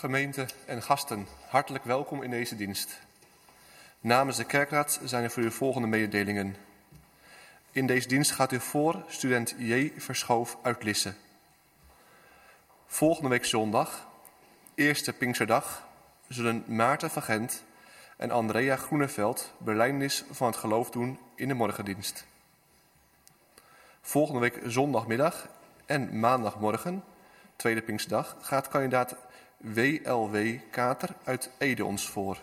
Gemeente en gasten, hartelijk welkom in deze dienst. Namens de kerkraad zijn er voor u volgende mededelingen. In deze dienst gaat u voor student J. Verschoof uit Lisse. Volgende week zondag, eerste Pinksterdag, zullen Maarten van Gent en Andrea Groeneveld belijdenis van het geloof doen in de morgendienst. Volgende week zondagmiddag en maandagmorgen, tweede Pinksterdag, gaat kandidaat W.L.W. Kater uit Ede ons voor.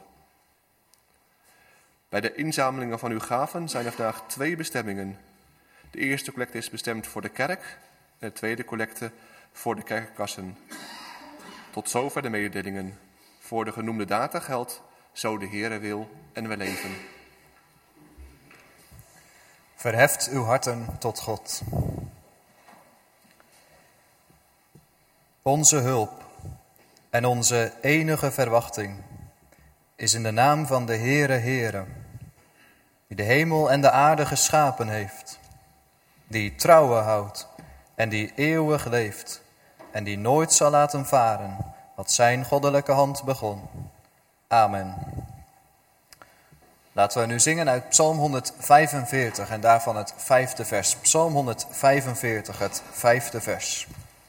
Bij de inzamelingen van uw gaven zijn er vandaag 2 bestemmingen. De eerste collecte is bestemd voor de kerk en de tweede collecte voor de kerkenkassen. Tot zover de mededelingen. Voor de genoemde data geldt, zo de Heere wil en we leven. Verheft uw harten tot God. Onze hulp en onze enige verwachting is in de naam van de Heere Heere, die de hemel en de aarde geschapen heeft, die trouwen houdt en die eeuwig leeft en die nooit zal laten varen wat zijn goddelijke hand begon. Amen. Laten we nu zingen uit Psalm 145 en daarvan het 5e vers. Psalm 145, het 5e vers.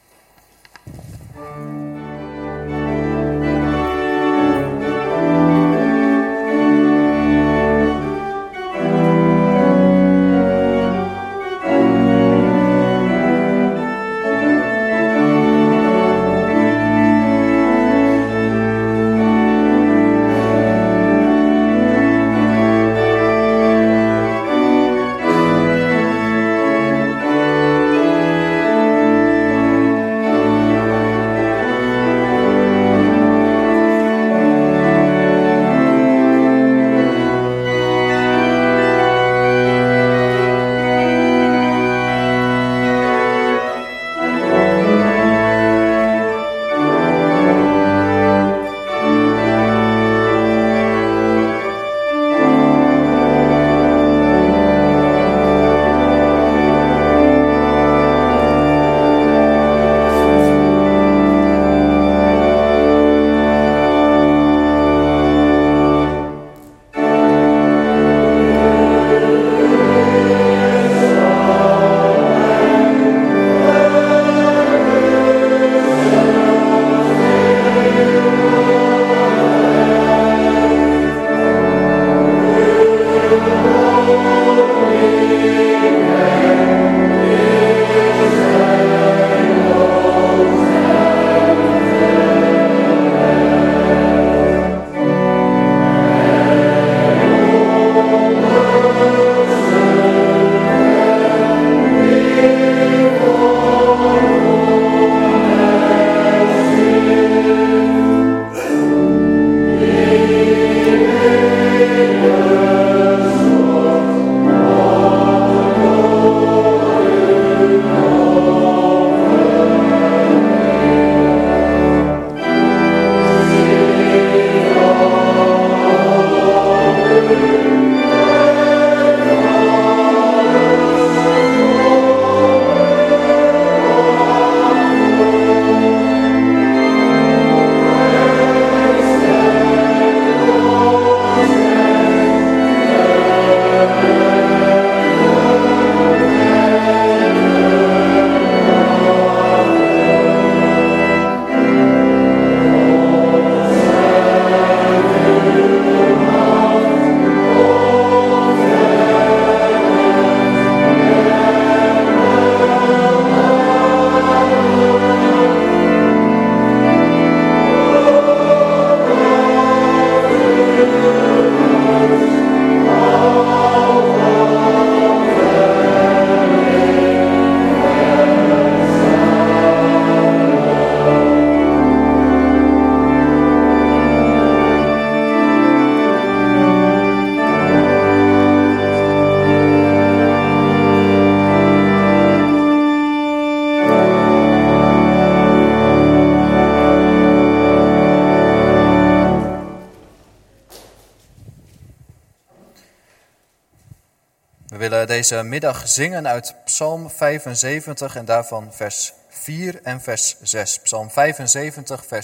Deze middag zingen uit Psalm 75 en daarvan vers 4 en vers 6. Psalm 75, vers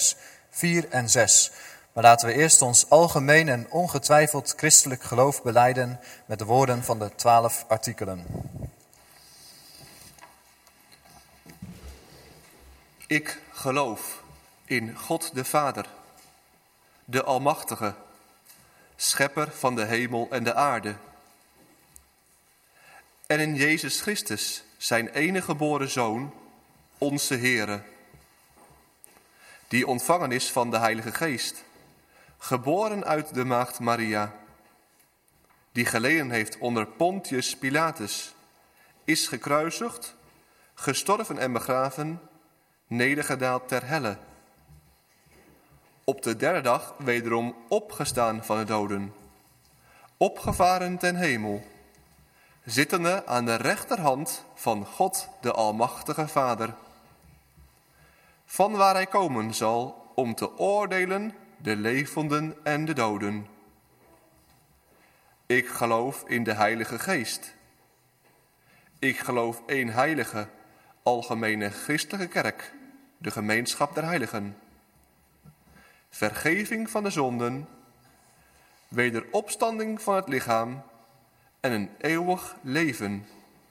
4 en 6. Maar laten we eerst ons algemeen en ongetwijfeld christelijk geloof belijden met de woorden van de 12 artikelen. Ik geloof in God de Vader, de Almachtige, schepper van de hemel en de aarde. En in Jezus Christus, zijn enige geboren Zoon, onze Heere, die ontvangen is van de Heilige Geest, geboren uit de maagd Maria, die geleden heeft onder Pontius Pilatus, is gekruisigd, gestorven en begraven, nedergedaald ter helle. Op de derde dag wederom opgestaan van de doden, opgevaren ten hemel, zittende aan de rechterhand van God de Almachtige Vader, van waar hij komen zal om te oordelen de levenden en de doden. Ik geloof in de Heilige Geest. Ik geloof één heilige, algemene christelijke kerk, de gemeenschap der heiligen, vergeving van de zonden, wederopstanding van het lichaam en een eeuwig leven.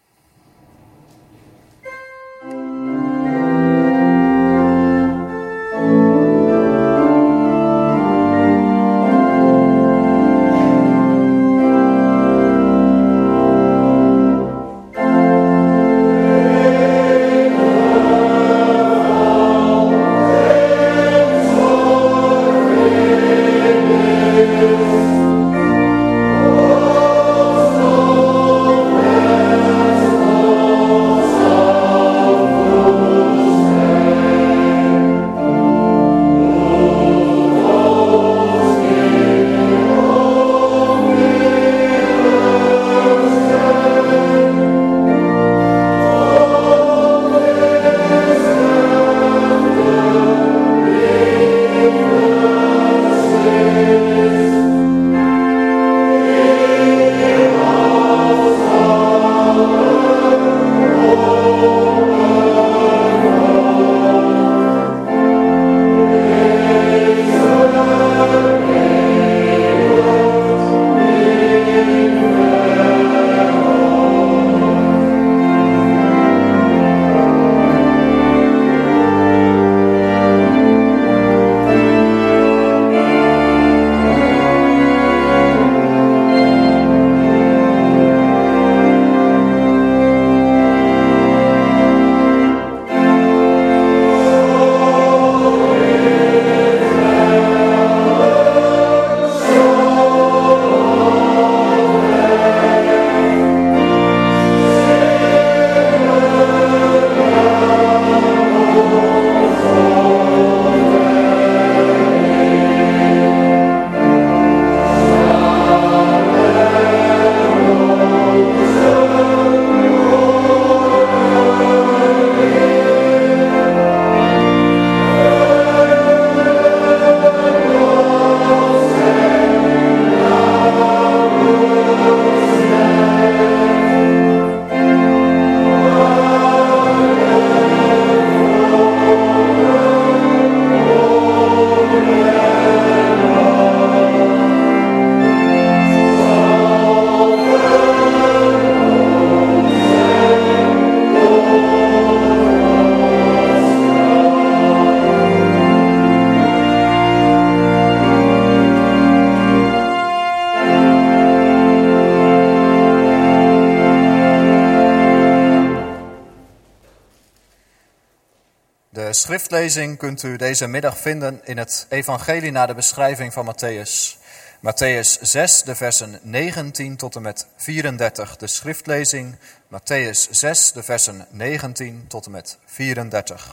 De schriftlezing kunt u deze middag vinden in het evangelie naar de beschrijving van Matthäus. Matthäus 6, de versen 19 tot en met 34. De schriftlezing, Matthäus 6, de versen 19 tot en met 34.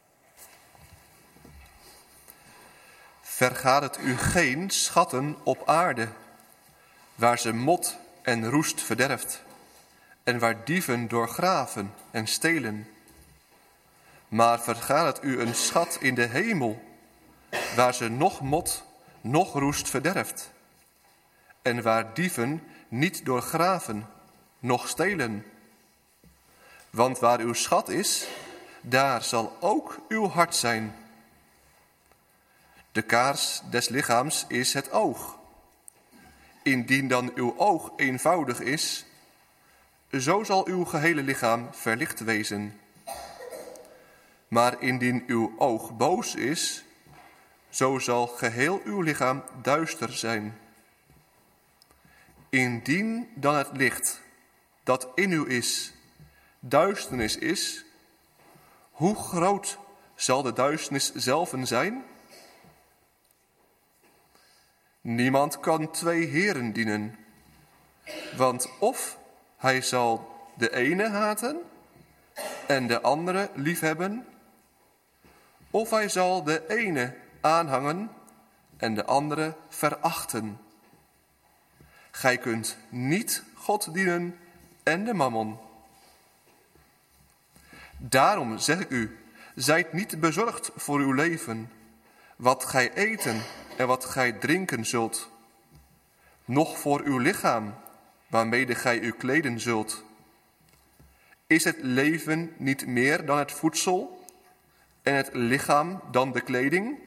Vergaat het u geen schatten op aarde, waar ze mot en roest verderft, en waar dieven doorgraven en stelen. Maar vergaat het u een schat in de hemel, waar ze noch mot, noch roest verderft, en waar dieven niet doorgraven, noch stelen. Want waar uw schat is, daar zal ook uw hart zijn. De kaars des lichaams is het oog. Indien dan uw oog eenvoudig is, zo zal uw gehele lichaam verlicht wezen. Maar indien uw oog boos is, zo zal geheel uw lichaam duister zijn. Indien dan het licht dat in u is, duisternis is, hoe groot zal de duisternis zelven zijn? Niemand kan 2 heren dienen, want of hij zal de ene haten en de andere liefhebben, of hij zal de ene aanhangen en de andere verachten. Gij kunt niet God dienen en de mammon. Daarom zeg ik u, zijt niet bezorgd voor uw leven, wat gij eten en wat gij drinken zult, noch voor uw lichaam, waarmede gij u kleden zult. Is het leven niet meer dan het voedsel en het lichaam dan de kleding?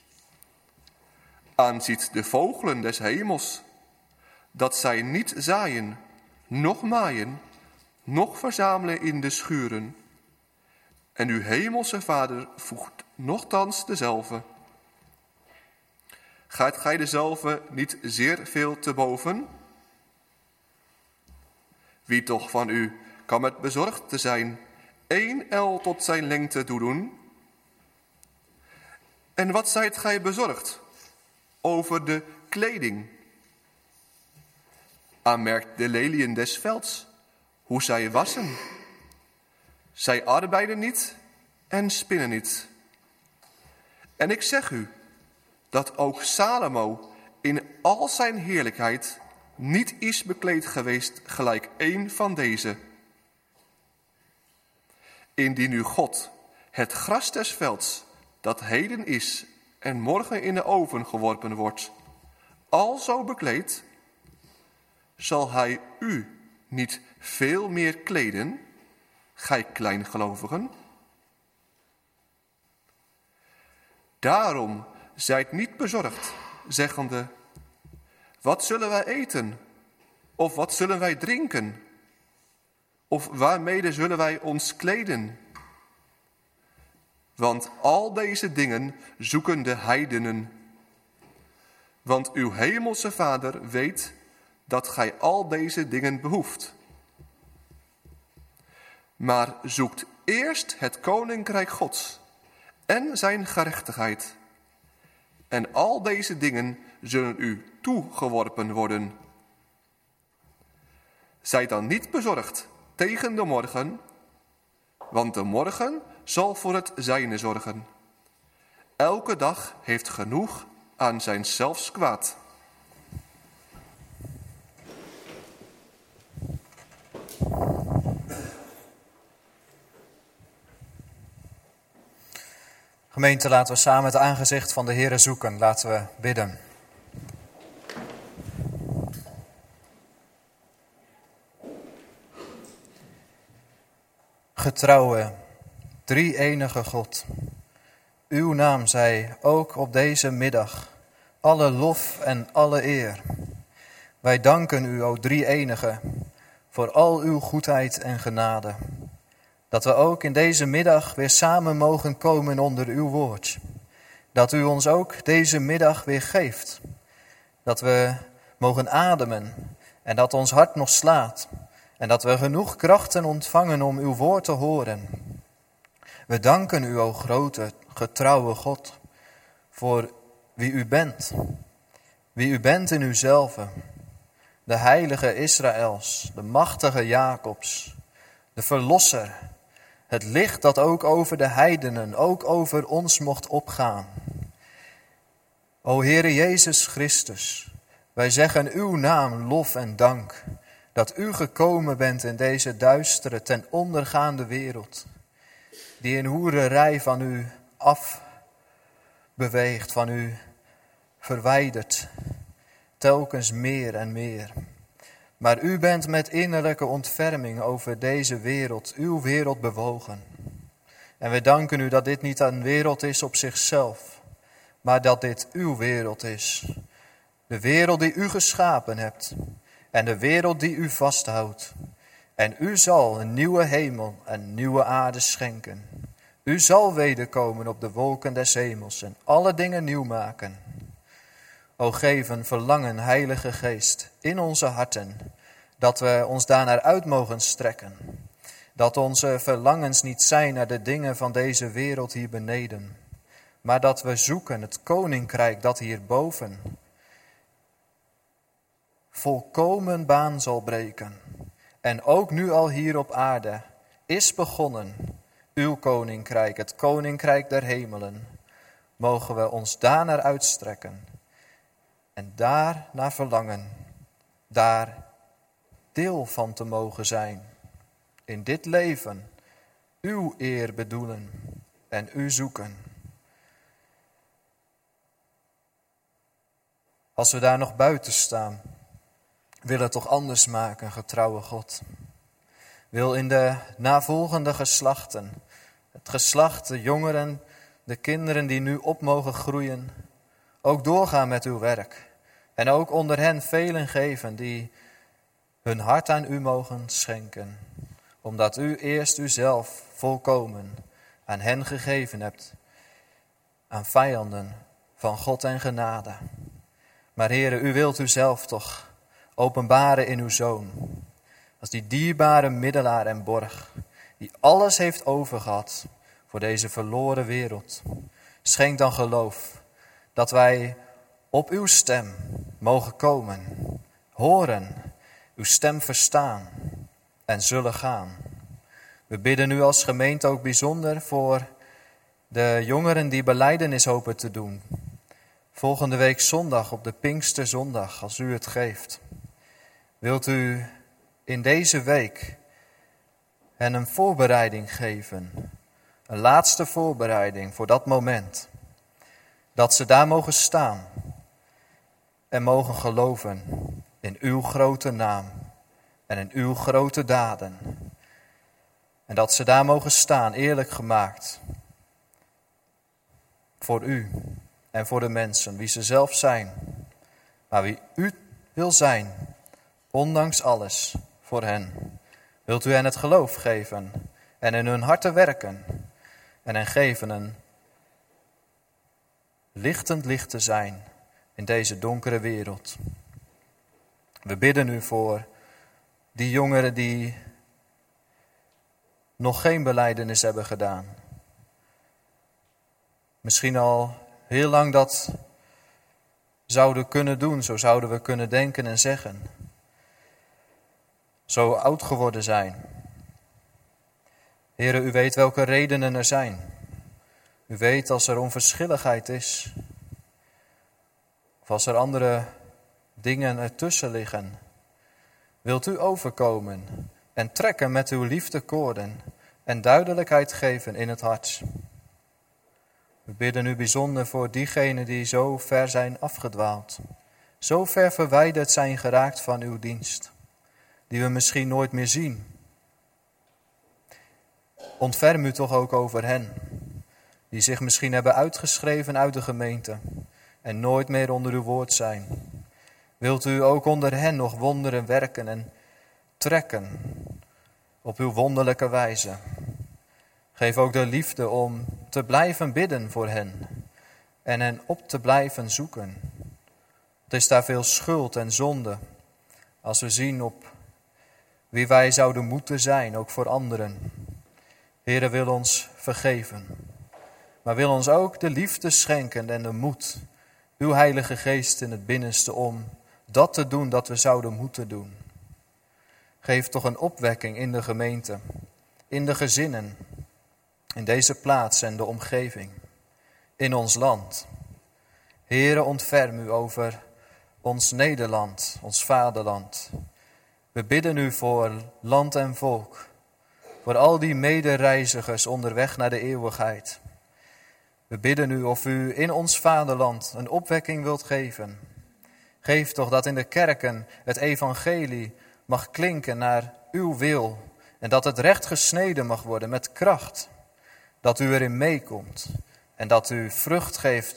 Aanziet de vogelen des hemels, dat zij niet zaaien, noch maaien, noch verzamelen in de schuren. En uw hemelse Vader voegt nochtans dezelve. Gaat gij dezelve niet zeer veel te boven? Wie toch van u kan met bezorgd te zijn 1 el tot zijn lengte toedoen? En wat zijt gij bezorgd over de kleding? Aanmerkt de leliën des velds, hoe zij wassen. Zij arbeiden niet en spinnen niet. En ik zeg u, dat ook Salomo in al zijn heerlijkheid niet is bekleed geweest gelijk 1 van deze. Indien nu God het gras des velds, dat heden is en morgen in de oven geworpen wordt, alzo bekleedt, zal hij u niet veel meer kleden, gij kleingelovigen? Daarom zijt niet bezorgd, zeggende, wat zullen wij eten? Of wat zullen wij drinken? Of waarmede zullen wij ons kleden? Want al deze dingen zoeken de heidenen. Want uw hemelse Vader weet dat gij al deze dingen behoeft. Maar zoekt eerst het koninkrijk Gods en zijn gerechtigheid. En al deze dingen zullen u toegeworpen worden. Zijt dan niet bezorgd tegen de morgen, want de morgen zal voor het zijne zorgen. Elke dag heeft genoeg aan zijn zelfs kwaad. Gemeente, laten we samen het aangezicht van de Heere zoeken. Laten we bidden. Getrouwe, drie-enige God, uw naam zij ook op deze middag alle lof en alle eer. Wij danken u, o drie-enige, voor al uw goedheid en genade. Dat we ook in deze middag weer samen mogen komen onder uw woord. Dat u ons ook deze middag weer geeft. Dat we mogen ademen en dat ons hart nog slaat. En dat we genoeg krachten ontvangen om uw woord te horen. We danken u, o grote, getrouwe God, voor wie u bent. Wie u bent in uzelve. De heilige Israëls, de machtige Jacobs, de verlosser. Het licht dat ook over de heidenen, ook over ons mocht opgaan. O Heere Jezus Christus, wij zeggen uw naam lof en dank. Dat u gekomen bent in deze duistere, ten ondergaande wereld. Die in hoererij van u afbeweegt, van u verwijdert. Telkens meer en meer. Maar u bent met innerlijke ontferming over deze wereld, uw wereld bewogen. En we danken u dat dit niet een wereld is op zichzelf, maar dat dit uw wereld is. De wereld die u geschapen hebt en de wereld die u vasthoudt. En u zal een nieuwe hemel en nieuwe aarde schenken. U zal wederkomen op de wolken des hemels en alle dingen nieuw maken. O geef een verlangen, Heilige Geest, in onze harten, dat we ons daarnaar uit mogen strekken. Dat onze verlangens niet zijn naar de dingen van deze wereld hier beneden, maar dat we zoeken het koninkrijk dat hierboven volkomen baan zal breken. En ook nu al hier op aarde is begonnen uw koninkrijk, het koninkrijk der hemelen. Mogen we ons daarnaar uitstrekken en daar naar verlangen, daar deel van te mogen zijn. In dit leven uw eer bedoelen en u zoeken. Als we daar nog buiten staan, wil het toch anders maken, getrouwe God. Wil in de navolgende geslachten, het geslacht, de jongeren, de kinderen die nu op mogen groeien, ook doorgaan met uw werk. En ook onder hen velen geven die hun hart aan u mogen schenken. Omdat u eerst uzelf volkomen aan hen gegeven hebt. Aan vijanden van God en genade. Maar Heere, u wilt uzelf toch openbaren in uw Zoon. Als die dierbare middelaar en borg, die alles heeft overgehad voor deze verloren wereld. Schenk dan geloof dat wij op uw stem mogen komen, horen, uw stem verstaan en zullen gaan. We bidden nu als gemeente ook bijzonder voor de jongeren die belijdenis hopen te doen. Volgende week zondag op de Pinksterzondag, als u het geeft. Wilt u in deze week hen een voorbereiding geven. Een laatste voorbereiding voor dat moment. Dat ze daar mogen staan en mogen geloven in uw grote naam en in uw grote daden. En dat ze daar mogen staan, eerlijk gemaakt. Voor u en voor de mensen, wie ze zelf zijn. Maar wie u wil zijn, ondanks alles, voor hen. Wilt u hen het geloof geven en in hun harten werken. En hen geven een lichtend licht te zijn in deze donkere wereld. We bidden u voor die jongeren die nog geen belijdenis hebben gedaan. Misschien al heel lang dat zouden kunnen doen, zo zouden we kunnen denken en zeggen. Zo oud geworden zijn. Heere, u weet welke redenen er zijn. U weet als er onverschilligheid is. Of als er andere dingen ertussen liggen. Wilt u overkomen en trekken met uw liefdekoorden en duidelijkheid geven in het hart. We bidden u bijzonder voor diegenen die zo ver zijn afgedwaald. Zo ver verwijderd zijn geraakt van uw dienst. Die we misschien nooit meer zien. Ontferm u toch ook over hen. Die zich misschien hebben uitgeschreven uit de gemeente. En nooit meer onder uw woord zijn. Wilt u ook onder hen nog wonderen werken en trekken. Op uw wonderlijke wijze. Geef ook de liefde om te blijven bidden voor hen. En hen op te blijven zoeken. Het is daar veel schuld en zonde. Als we zien op wie wij zouden moeten zijn, ook voor anderen. Heere, wil ons vergeven. Maar wil ons ook de liefde schenken en de moed. Uw Heilige Geest in het binnenste om dat te doen dat we zouden moeten doen. Geef toch een opwekking in de gemeente, in de gezinnen, in deze plaats en de omgeving, in ons land. Heere, ontferm u over ons Nederland, ons vaderland. We bidden u voor land en volk, voor al die medereizigers onderweg naar de eeuwigheid. We bidden u of u in ons vaderland een opwekking wilt geven. Geef toch dat in de kerken het evangelie mag klinken naar uw wil en dat het recht gesneden mag worden met kracht. Dat u erin meekomt en dat u vrucht geeft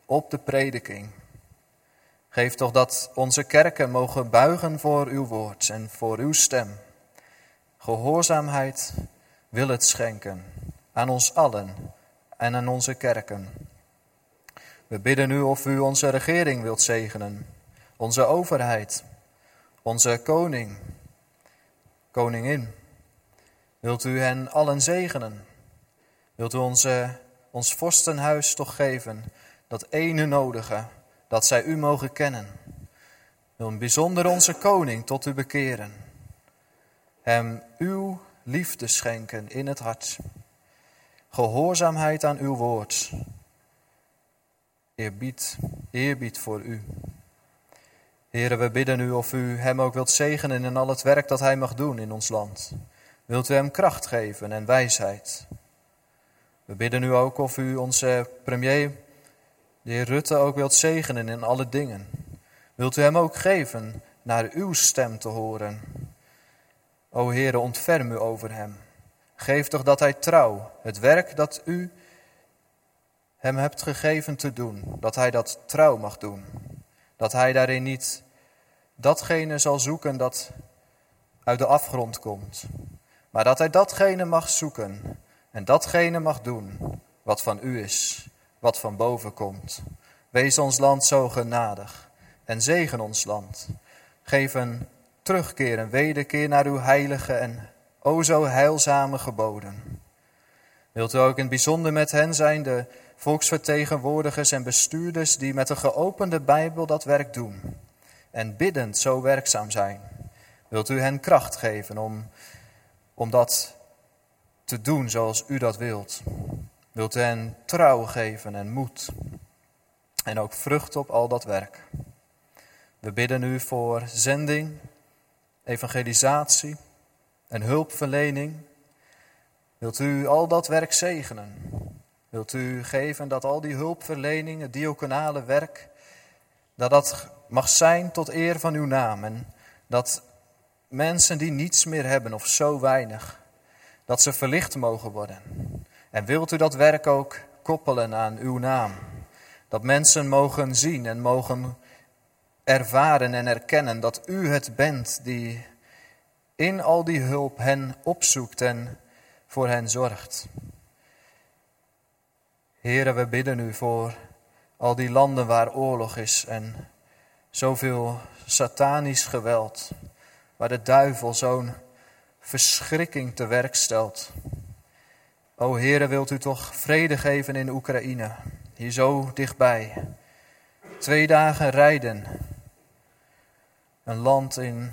op de prediking. Geef toch dat onze kerken mogen buigen voor uw woord en voor uw stem. Gehoorzaamheid wil het schenken aan ons allen en aan onze kerken. We bidden u of u onze regering wilt zegenen, onze overheid, onze koning, koningin. Wilt u hen allen zegenen? Wilt u ons vorstenhuis toch geven, dat ene nodige, dat zij u mogen kennen? Wil in bijzonder onze koning tot u bekeren. Hem uw liefde schenken in het hart. Gehoorzaamheid aan uw woord. Eerbied voor u. Heere, we bidden u of u hem ook wilt zegenen in al het werk dat hij mag doen in ons land. Wilt u hem kracht geven en wijsheid. We bidden u ook of u onze premier, de heer Rutte, ook wilt zegenen in alle dingen. Wilt u hem ook geven naar uw stem te horen. O Heere, ontferm u over hem. Geef toch dat hij trouw het werk dat u hem hebt gegeven te doen, dat hij dat trouw mag doen. Dat hij daarin niet datgene zal zoeken dat uit de afgrond komt. Maar dat hij datgene mag zoeken en datgene mag doen wat van u is, wat van boven komt. Wees ons land zo genadig en zegen ons land. Geef een terugkeer, een wederkeer naar uw heilige en o zo heilzame geboden. Wilt u ook in het bijzonder met hen zijn, de volksvertegenwoordigers en bestuurders die met een geopende Bijbel dat werk doen en biddend zo werkzaam zijn. Wilt u hen kracht geven om dat te doen zoals u dat wilt. Wilt u hen trouw geven en moed en ook vrucht op al dat werk. We bidden u voor zending, evangelisatie en hulpverlening. Wilt u al dat werk zegenen? Wilt u geven dat al die hulpverlening, het diaconale werk, dat mag zijn tot eer van uw naam. En dat mensen die niets meer hebben of zo weinig, dat ze verlicht mogen worden. En wilt u dat werk ook koppelen aan uw naam. Dat mensen mogen zien en mogen ervaren en erkennen dat u het bent die in al die hulp hen opzoekt en voor hen zorgt. Heere, we bidden u voor al die landen waar oorlog is en zoveel satanisch geweld, waar de duivel zo'n verschrikking te werk stelt. O Heere, wilt u toch vrede geven in Oekraïne, hier zo dichtbij. 2 dagen rijden, een land in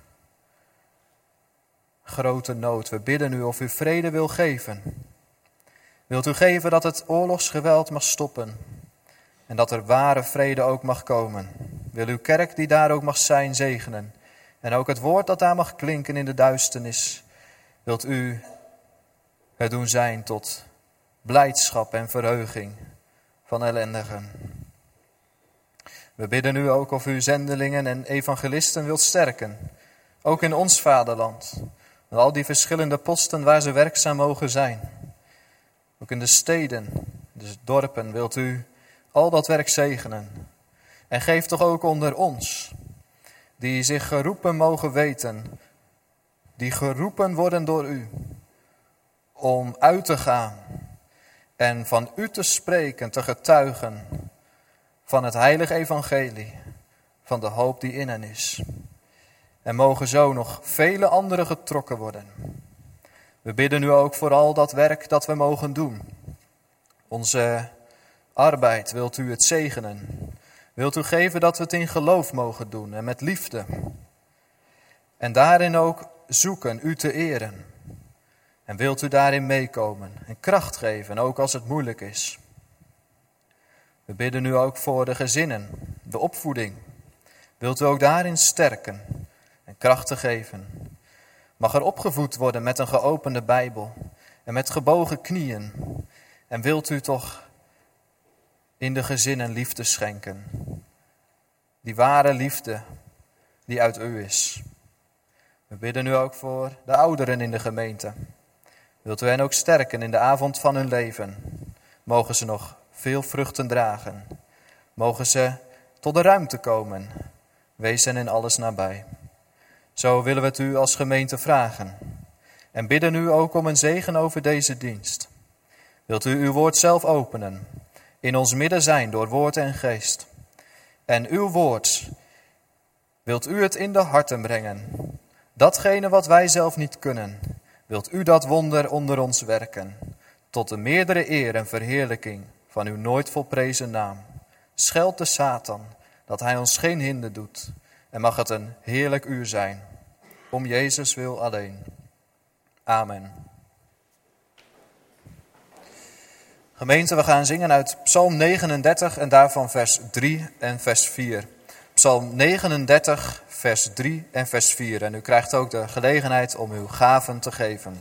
grote nood. We bidden u of u vrede wil geven. Wilt u geven dat het oorlogsgeweld mag stoppen en dat er ware vrede ook mag komen. Wil uw kerk die daar ook mag zijn zegenen en ook het woord dat daar mag klinken in de duisternis. Wilt u het doen zijn tot blijdschap en verheuging van ellendigen. We bidden u ook of u zendelingen en evangelisten wilt sterken, ook in ons vaderland. Met al die verschillende posten waar ze werkzaam mogen zijn. Ook in de steden, de dorpen, wilt u al dat werk zegenen. En geef toch ook onder ons, die zich geroepen mogen weten, die geroepen worden door u, om uit te gaan en van u te spreken, te getuigen van het heilige evangelie, van de hoop die in hen is. En mogen zo nog vele anderen getrokken worden. We bidden u ook voor al dat werk dat we mogen doen. Onze arbeid, wilt u het zegenen. Wilt u geven dat we het in geloof mogen doen en met liefde. En daarin ook zoeken u te eren. En wilt u daarin meekomen en kracht geven, ook als het moeilijk is. We bidden u ook voor de gezinnen, de opvoeding. Wilt u ook daarin sterken en krachten geven. Mag er opgevoed worden met een geopende Bijbel en met gebogen knieën. En wilt u toch in de gezinnen liefde schenken. Die ware liefde die uit u is. We bidden u ook voor de ouderen in de gemeente. Wilt u hen ook sterken in de avond van hun leven. Mogen ze nog veel vruchten dragen. mogen ze tot de ruimte komen. Wees hen in alles nabij. Zo willen we het u als gemeente vragen. En bidden u ook om een zegen over deze dienst. Wilt u uw woord zelf openen, in ons midden zijn door woord en geest. En uw woord, wilt u het in de harten brengen. Datgene wat wij zelf niet kunnen, wilt u dat wonder onder ons werken. Tot de meerdere eer en verheerlijking van uw nooit volprezen naam. Scheld de Satan, dat hij ons geen hinder doet. En mag het een heerlijk uur zijn. Om Jezus wil alleen. Amen. Gemeente, we gaan zingen uit Psalm 39 en daarvan vers 3 en vers 4. Psalm 39, vers 3 en vers 4. En u krijgt ook de gelegenheid om uw gaven te geven.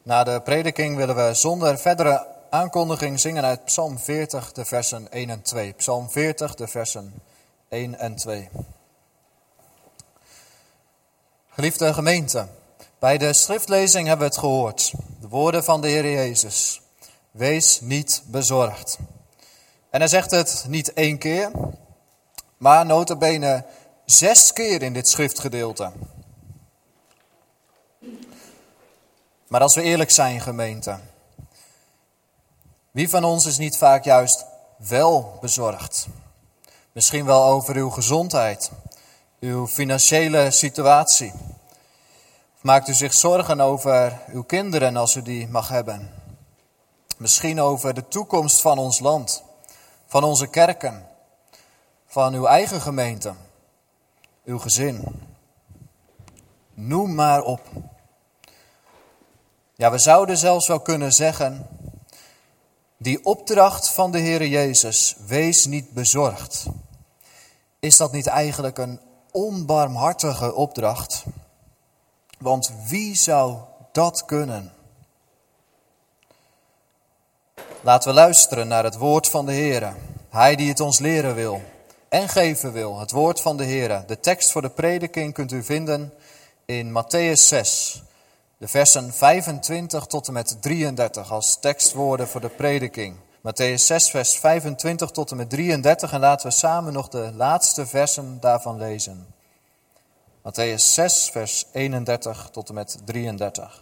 Na de prediking willen we zonder verdere aankondiging zingen uit Psalm 40, de versen 1 en 2. Psalm 40, de versen 1 en 2. Geliefde gemeente, bij de schriftlezing hebben we het gehoord. De woorden van de Heer Jezus. Wees niet bezorgd. En hij zegt het niet 1 keer, maar nota bene 6 keer in dit schriftgedeelte. Maar als we eerlijk zijn, gemeente, wie van ons is niet vaak juist wel bezorgd? Misschien wel over uw gezondheid, uw financiële situatie. Of maakt u zich zorgen over uw kinderen als u die mag hebben? Misschien over de toekomst van ons land, van onze kerken, van uw eigen gemeente, uw gezin. Noem maar op. Ja, we zouden zelfs wel kunnen zeggen, die opdracht van de Heere Jezus, wees niet bezorgd. Is dat niet eigenlijk een onbarmhartige opdracht? Want wie zou dat kunnen? Laten we luisteren naar het woord van de Heere. Hij die het ons leren wil en geven wil. Het woord van de Heere. De tekst voor de prediking kunt u vinden in Mattheüs 6. De versen 25 tot en met 33 als tekstwoorden voor de prediking. Mattheüs 6 vers 25 tot en met 33 en laten we samen nog de laatste versen daarvan lezen. Mattheüs 6 vers 31 tot en met 33.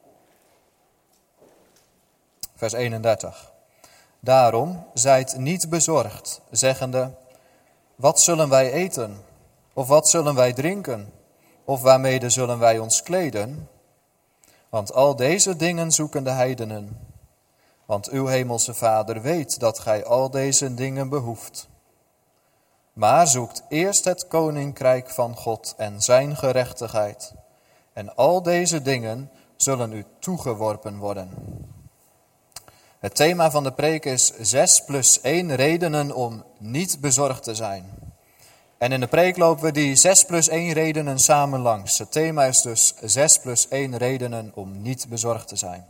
Vers 31. Daarom zijt niet bezorgd, zeggende, wat zullen wij eten? Of wat zullen wij drinken? Of waarmede zullen wij ons kleden? Want al deze dingen zoeken de heidenen. Want uw hemelse Vader weet dat gij al deze dingen behoeft. Maar zoekt eerst het koninkrijk van God en zijn gerechtigheid. En al deze dingen zullen u toegeworpen worden. Het thema van de preek is 6 + 1 redenen om niet bezorgd te zijn. En in de preek lopen we die 6 + 1 redenen samen langs. Het thema is dus 6 + 1 redenen om niet bezorgd te zijn.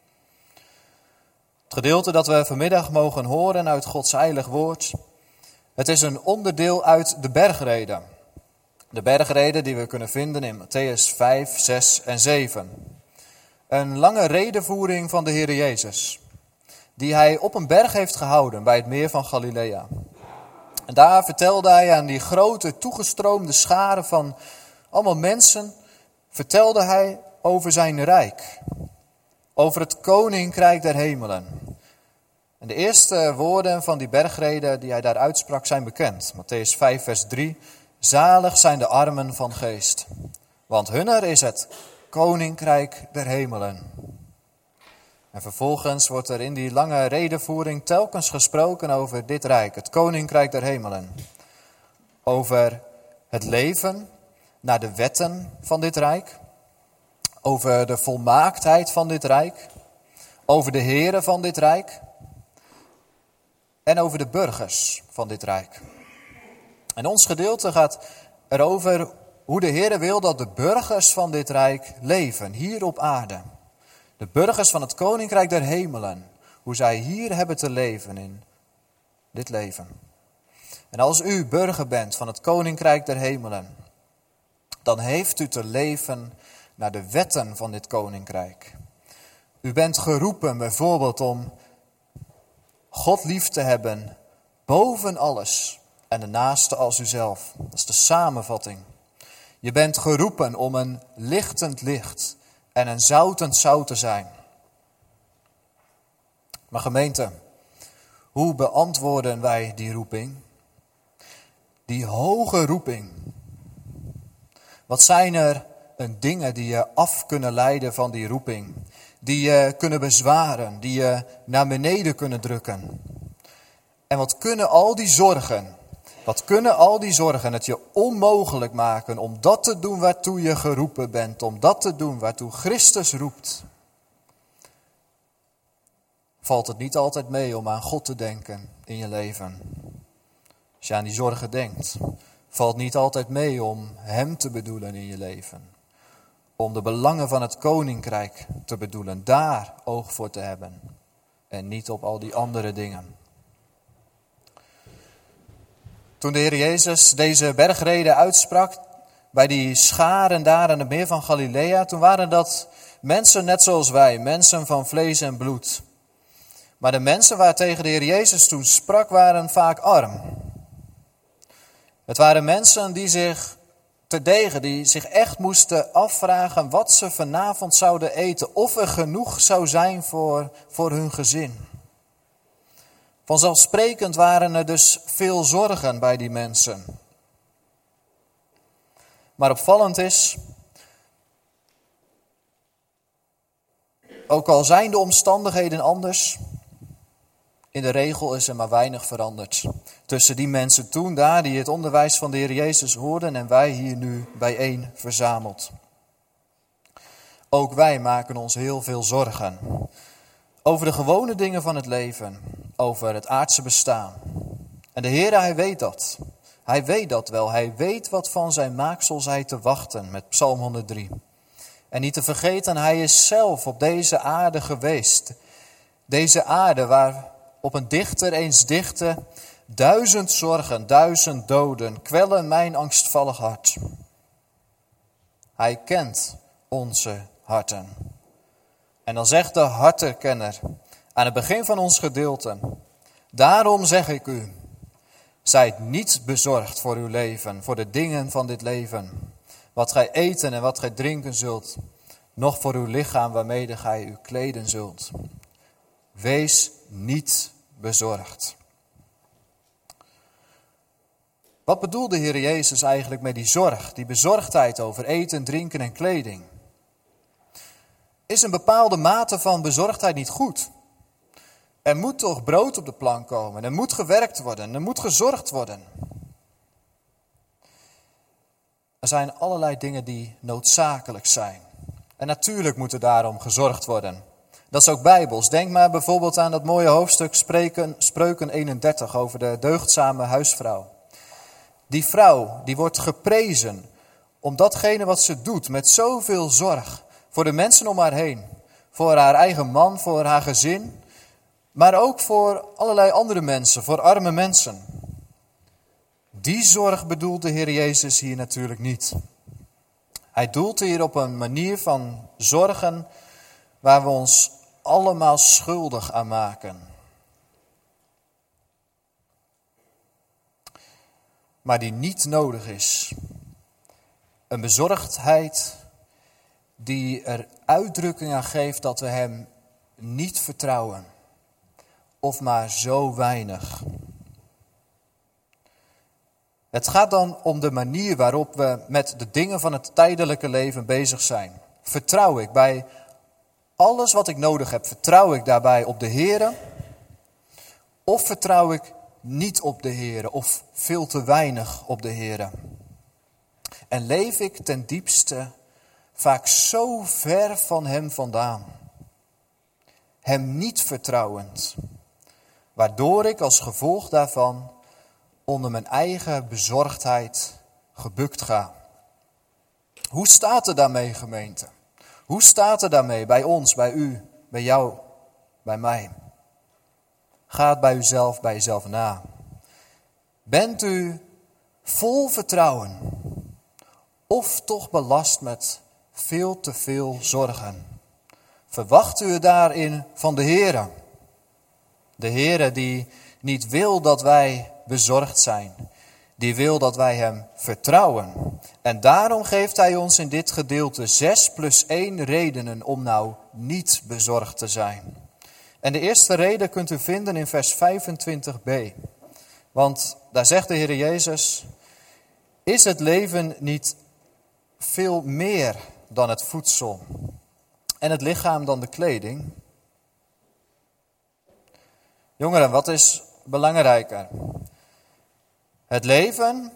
Het gedeelte dat we vanmiddag mogen horen uit Gods heilig woord, het is een onderdeel uit de bergreden. De bergreden die we kunnen vinden in Mattheüs 5, 6 en 7. Een lange redevoering van de Heer Jezus, die hij op een berg heeft gehouden bij het meer van Galilea. En daar vertelde hij aan die grote toegestroomde scharen van allemaal mensen, vertelde hij over zijn rijk. Over het koninkrijk der hemelen. En de eerste woorden van die bergrede die hij daar uitsprak zijn bekend. Mattheüs 5 vers 3. Zalig zijn de armen van geest, want hunner is het koninkrijk der hemelen. En vervolgens wordt er in die lange redevoering telkens gesproken over dit rijk, het koninkrijk der hemelen. Over het leven naar de wetten van dit rijk. Over de volmaaktheid van dit rijk. Over de heren van dit rijk. En over de burgers van dit rijk. En ons gedeelte gaat erover hoe de Heere wil dat de burgers van dit rijk leven, hier op aarde. De burgers van het koninkrijk der hemelen. Hoe zij hier hebben te leven in dit leven. En als u burger bent van het koninkrijk der hemelen, dan heeft u te leven naar de wetten van dit koninkrijk. U bent geroepen bijvoorbeeld om God lief te hebben boven alles en de naaste als uzelf. Dat is de samenvatting. Je bent geroepen om een lichtend licht en een zoutend zout te zijn. Maar gemeente, hoe beantwoorden wij die roeping? Die hoge roeping. Wat zijn er dingen die je af kunnen leiden van die roeping? Die je kunnen bezwaren, die je naar beneden kunnen drukken. En wat kunnen al die zorgen het je onmogelijk maken om dat te doen waartoe je geroepen bent, om dat te doen waartoe Christus roept? Valt het niet altijd mee om aan God te denken in je leven? Als je aan die zorgen denkt, valt niet altijd mee om Hem te bedoelen in je leven. om de belangen van het koninkrijk te bedoelen, daar oog voor te hebben en niet op al die andere dingen. Toen de Heer Jezus deze bergrede uitsprak bij die scharen daar aan het meer van Galilea, toen waren dat mensen net zoals wij, mensen van vlees en bloed. Maar de mensen waartegen de Heer Jezus toen sprak waren vaak arm. Het waren mensen die zich echt moesten afvragen wat ze vanavond zouden eten, of er genoeg zou zijn voor hun gezin. Vanzelfsprekend waren er dus veel zorgen bij die mensen. Maar opvallend is, ook al zijn de omstandigheden anders, in de regel is er maar weinig veranderd. Tussen die mensen toen daar die het onderwijs van de Heer Jezus hoorden en wij hier nu bijeen verzameld. Ook wij maken ons heel veel zorgen over de gewone dingen van het leven, over het aardse bestaan. En de Heer, hij weet dat. Hij weet dat wel. Hij weet wat van zijn maaksel zij te wachten, met Psalm 103. En niet te vergeten, hij is zelf op deze aarde geweest. Deze aarde waar op een dichter eens dichtte: 1000 zorgen, 1000 doden, kwellen mijn angstvallig hart. Hij kent onze harten. En dan zegt de hartenkenner aan het begin van ons gedeelte: daarom zeg ik u, zijt niet bezorgd voor uw leven, voor de dingen van dit leven, wat gij eten en wat gij drinken zult, noch voor uw lichaam waarmede gij u kleden zult. Wees niet bezorgd. Wat bedoelde de Heer Jezus eigenlijk met die zorg, die bezorgdheid over eten, drinken en kleding? Is een bepaalde mate van bezorgdheid niet goed? Er moet toch brood op de plank komen, er moet gewerkt worden, er moet gezorgd worden. Er zijn allerlei dingen die noodzakelijk zijn. En natuurlijk moet er daarom gezorgd worden. Dat is ook bijbels. Denk maar bijvoorbeeld aan dat mooie hoofdstuk Spreuken 31 over de deugdzame huisvrouw. Die vrouw, die wordt geprezen om datgene wat ze doet met zoveel zorg voor de mensen om haar heen. Voor haar eigen man, voor haar gezin, maar ook voor allerlei andere mensen, voor arme mensen. Die zorg bedoelt de Heer Jezus hier natuurlijk niet. Hij doelt hier op een manier van zorgen waar we ons allemaal schuldig aan maken. Maar die niet nodig is. Een bezorgdheid die er uitdrukking aan geeft dat we hem niet vertrouwen. Of maar zo weinig. Het gaat dan om de manier waarop we met de dingen van het tijdelijke leven bezig zijn. Vertrouw ik bij alles wat ik nodig heb, vertrouw ik daarbij op de Heere? Of vertrouw ik niet op de Heere of veel te weinig op de Heere? En leef ik ten diepste vaak zo ver van hem vandaan, hem niet vertrouwend, waardoor ik als gevolg daarvan onder mijn eigen bezorgdheid gebukt ga. Hoe staat het daarmee, gemeente? Hoe staat het daarmee bij ons, bij u, bij jou, bij mij? Ga het bij uzelf, bij jezelf na. Bent u vol vertrouwen of toch belast met veel te veel zorgen? Verwacht u daarin van de Heere? De Heere die niet wil dat wij bezorgd zijn. Die wil dat wij hem vertrouwen. En daarom geeft hij ons in dit gedeelte 6+1 redenen om nou niet bezorgd te zijn. En de eerste reden kunt u vinden in vers 25b. Want daar zegt de Heer Jezus: is het leven niet veel meer dan het voedsel en het lichaam dan de kleding? Jongeren, wat is belangrijker? Het leven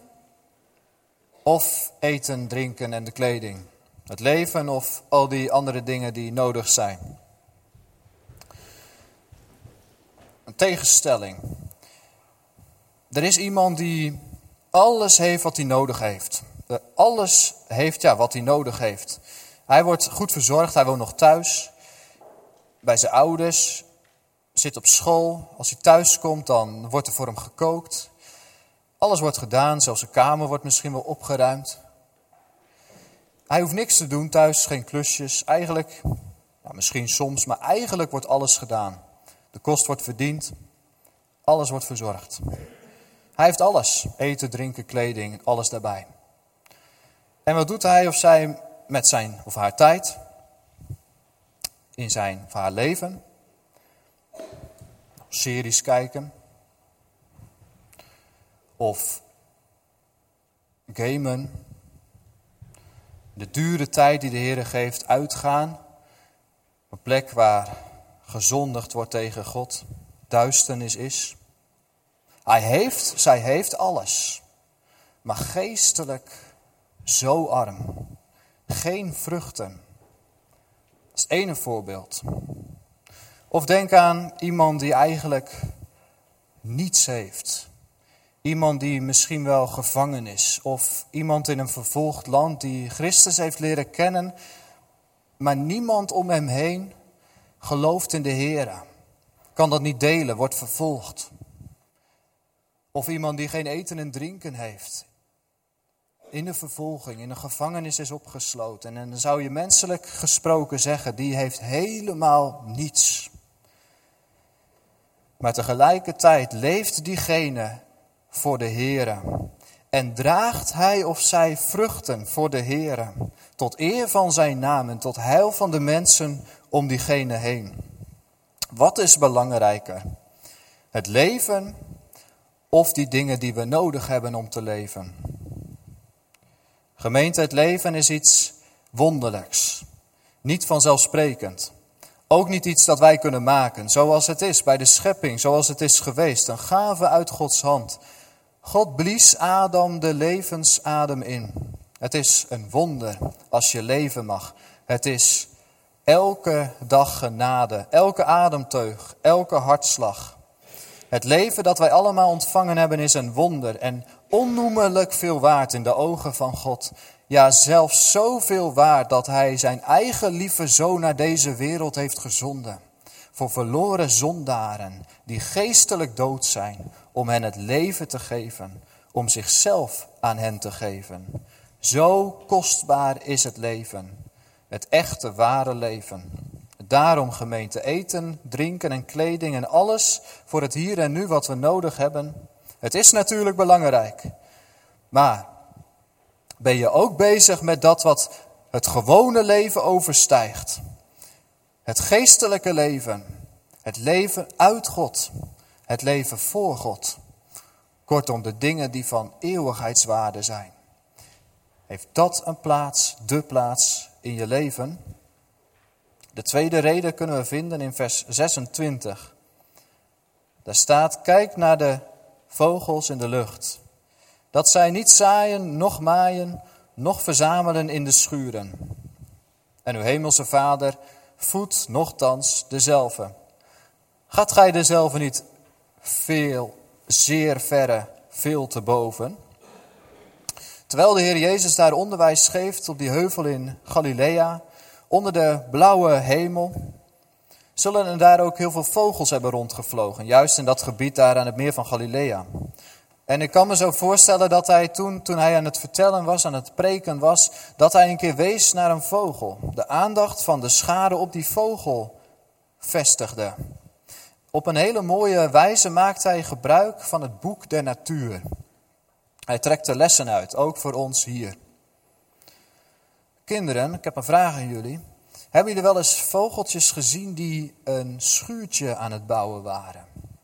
of eten, drinken en de kleding? Het leven of al die andere dingen die nodig zijn? Een tegenstelling. Er is iemand die alles heeft wat hij nodig heeft. Alles heeft wat hij nodig heeft. Hij wordt goed verzorgd, hij woont nog thuis, bij zijn ouders, zit op school. Als hij thuis komt, dan wordt er voor hem gekookt. Alles wordt gedaan, zelfs zijn kamer wordt misschien wel opgeruimd. Hij hoeft niks te doen thuis, geen klusjes. Eigenlijk, misschien soms, maar eigenlijk wordt alles gedaan. De kost wordt verdiend, alles wordt verzorgd. Hij heeft alles, eten, drinken, kleding, alles daarbij. En wat doet hij of zij met zijn of haar tijd, in zijn of haar leven? Series kijken, of gamen, de dure tijd die de Heer geeft, uitgaan, een plek waar gezondigd wordt tegen God, duisternis is. Zij heeft alles, maar geestelijk zo arm, geen vruchten. Dat is het ene voorbeeld. Of denk aan iemand die eigenlijk niets heeft. Iemand die misschien wel gevangen is. Of iemand in een vervolgd land die Christus heeft leren kennen, maar niemand om hem heen gelooft in de Heer. Kan dat niet delen, wordt vervolgd. Of iemand die geen eten en drinken heeft. In de vervolging, in een gevangenis is opgesloten. En dan zou je menselijk gesproken zeggen, die heeft helemaal niets. Maar tegelijkertijd leeft diegene voor de Heere. En draagt hij of zij vruchten voor de Heere. Tot eer van zijn naam en tot heil van de mensen om diegene heen. Wat is belangrijker? Het leven of die dingen die we nodig hebben om te leven? Gemeente, het leven is iets wonderlijks. Niet vanzelfsprekend. Ook niet iets dat wij kunnen maken, zoals het is bij de schepping, zoals het is geweest. Een gave uit Gods hand. God blies Adam de levensadem in. Het is een wonder als je leven mag. Het is elke dag genade, elke ademteug, elke hartslag. Het leven dat wij allemaal ontvangen hebben is een wonder en onnoemelijk veel waard in de ogen van God. Ja, zelfs zoveel waard dat hij zijn eigen lieve zoon naar deze wereld heeft gezonden. Voor verloren zondaren die geestelijk dood zijn, om hen het leven te geven, om zichzelf aan hen te geven. Zo kostbaar is het leven, het echte ware leven. Daarom, gemeente, eten, drinken en kleding en alles voor het hier en nu wat we nodig hebben. Het is natuurlijk belangrijk, maar ben je ook bezig met dat wat het gewone leven overstijgt? Het geestelijke leven, het leven uit God, het leven voor God. Kortom, de dingen die van eeuwigheidswaarde zijn. Heeft dat een plaats, de plaats in je leven? De tweede reden kunnen we vinden in vers 26. Daar staat, kijk naar de vogels in de lucht. Dat zij niet zaaien, noch maaien, noch verzamelen in de schuren. En uw hemelse Vader voedt nochtans dezelfde. Gaat gij dezelfde niet zeer verre, veel te boven? Terwijl de Heer Jezus daar onderwijs geeft op die heuvel in Galilea, onder de blauwe hemel, zullen er daar ook heel veel vogels hebben rondgevlogen. Juist in dat gebied daar aan het meer van Galilea. En ik kan me zo voorstellen dat hij toen hij aan het vertellen was, aan het preken was, dat hij een keer wees naar een vogel. De aandacht van de schare op die vogel vestigde. Op een hele mooie wijze maakt hij gebruik van het boek der natuur. Hij trekt er lessen uit, ook voor ons hier. Kinderen, ik heb een vraag aan jullie. Hebben jullie wel eens vogeltjes gezien die een schuurtje aan het bouwen waren?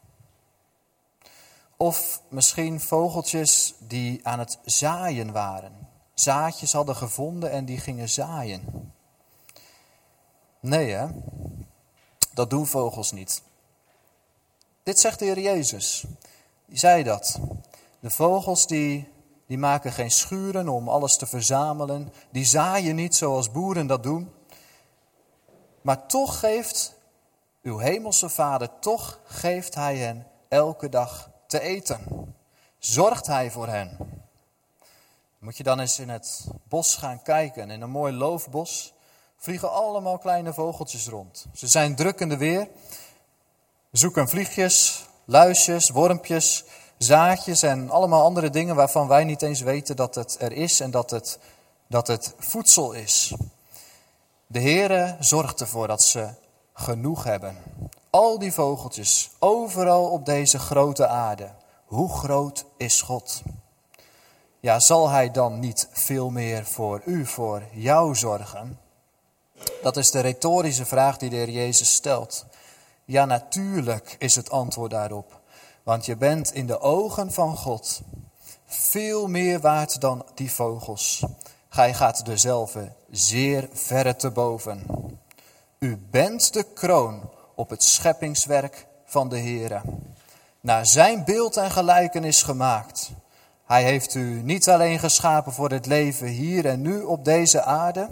Of misschien vogeltjes die aan het zaaien waren. Zaadjes hadden gevonden en die gingen zaaien. Nee hè, dat doen vogels niet. Dit zegt de Heer Jezus. Die zei dat. De vogels die maken geen schuren om alles te verzamelen. Die zaaien niet zoals boeren dat doen. Maar toch geeft uw hemelse Vader, toch geeft hij hen elke dag te eten. Zorgt hij voor hen. Moet je dan eens in het bos gaan kijken, in een mooi loofbos. vliegen allemaal kleine vogeltjes rond. Ze zijn druk in de weer, zoeken vliegjes, luisjes, wormpjes, zaadjes en allemaal andere dingen waarvan wij niet eens weten dat het er is en dat het voedsel is. De Heere zorgt ervoor dat ze genoeg hebben. Al die vogeltjes, overal op deze grote aarde. Hoe groot is God? Ja, zal Hij dan niet veel meer voor u, voor jou zorgen? Dat is de retorische vraag die de Heer Jezus stelt. Ja, natuurlijk is het antwoord daarop. Want je bent in de ogen van God veel meer waard dan die vogels. Gij gaat dezelfde zeer verre te boven. U bent de kroon op het scheppingswerk van de Heere. Naar zijn beeld en gelijkenis gemaakt. Hij heeft u niet alleen geschapen voor het leven hier en nu op deze aarde,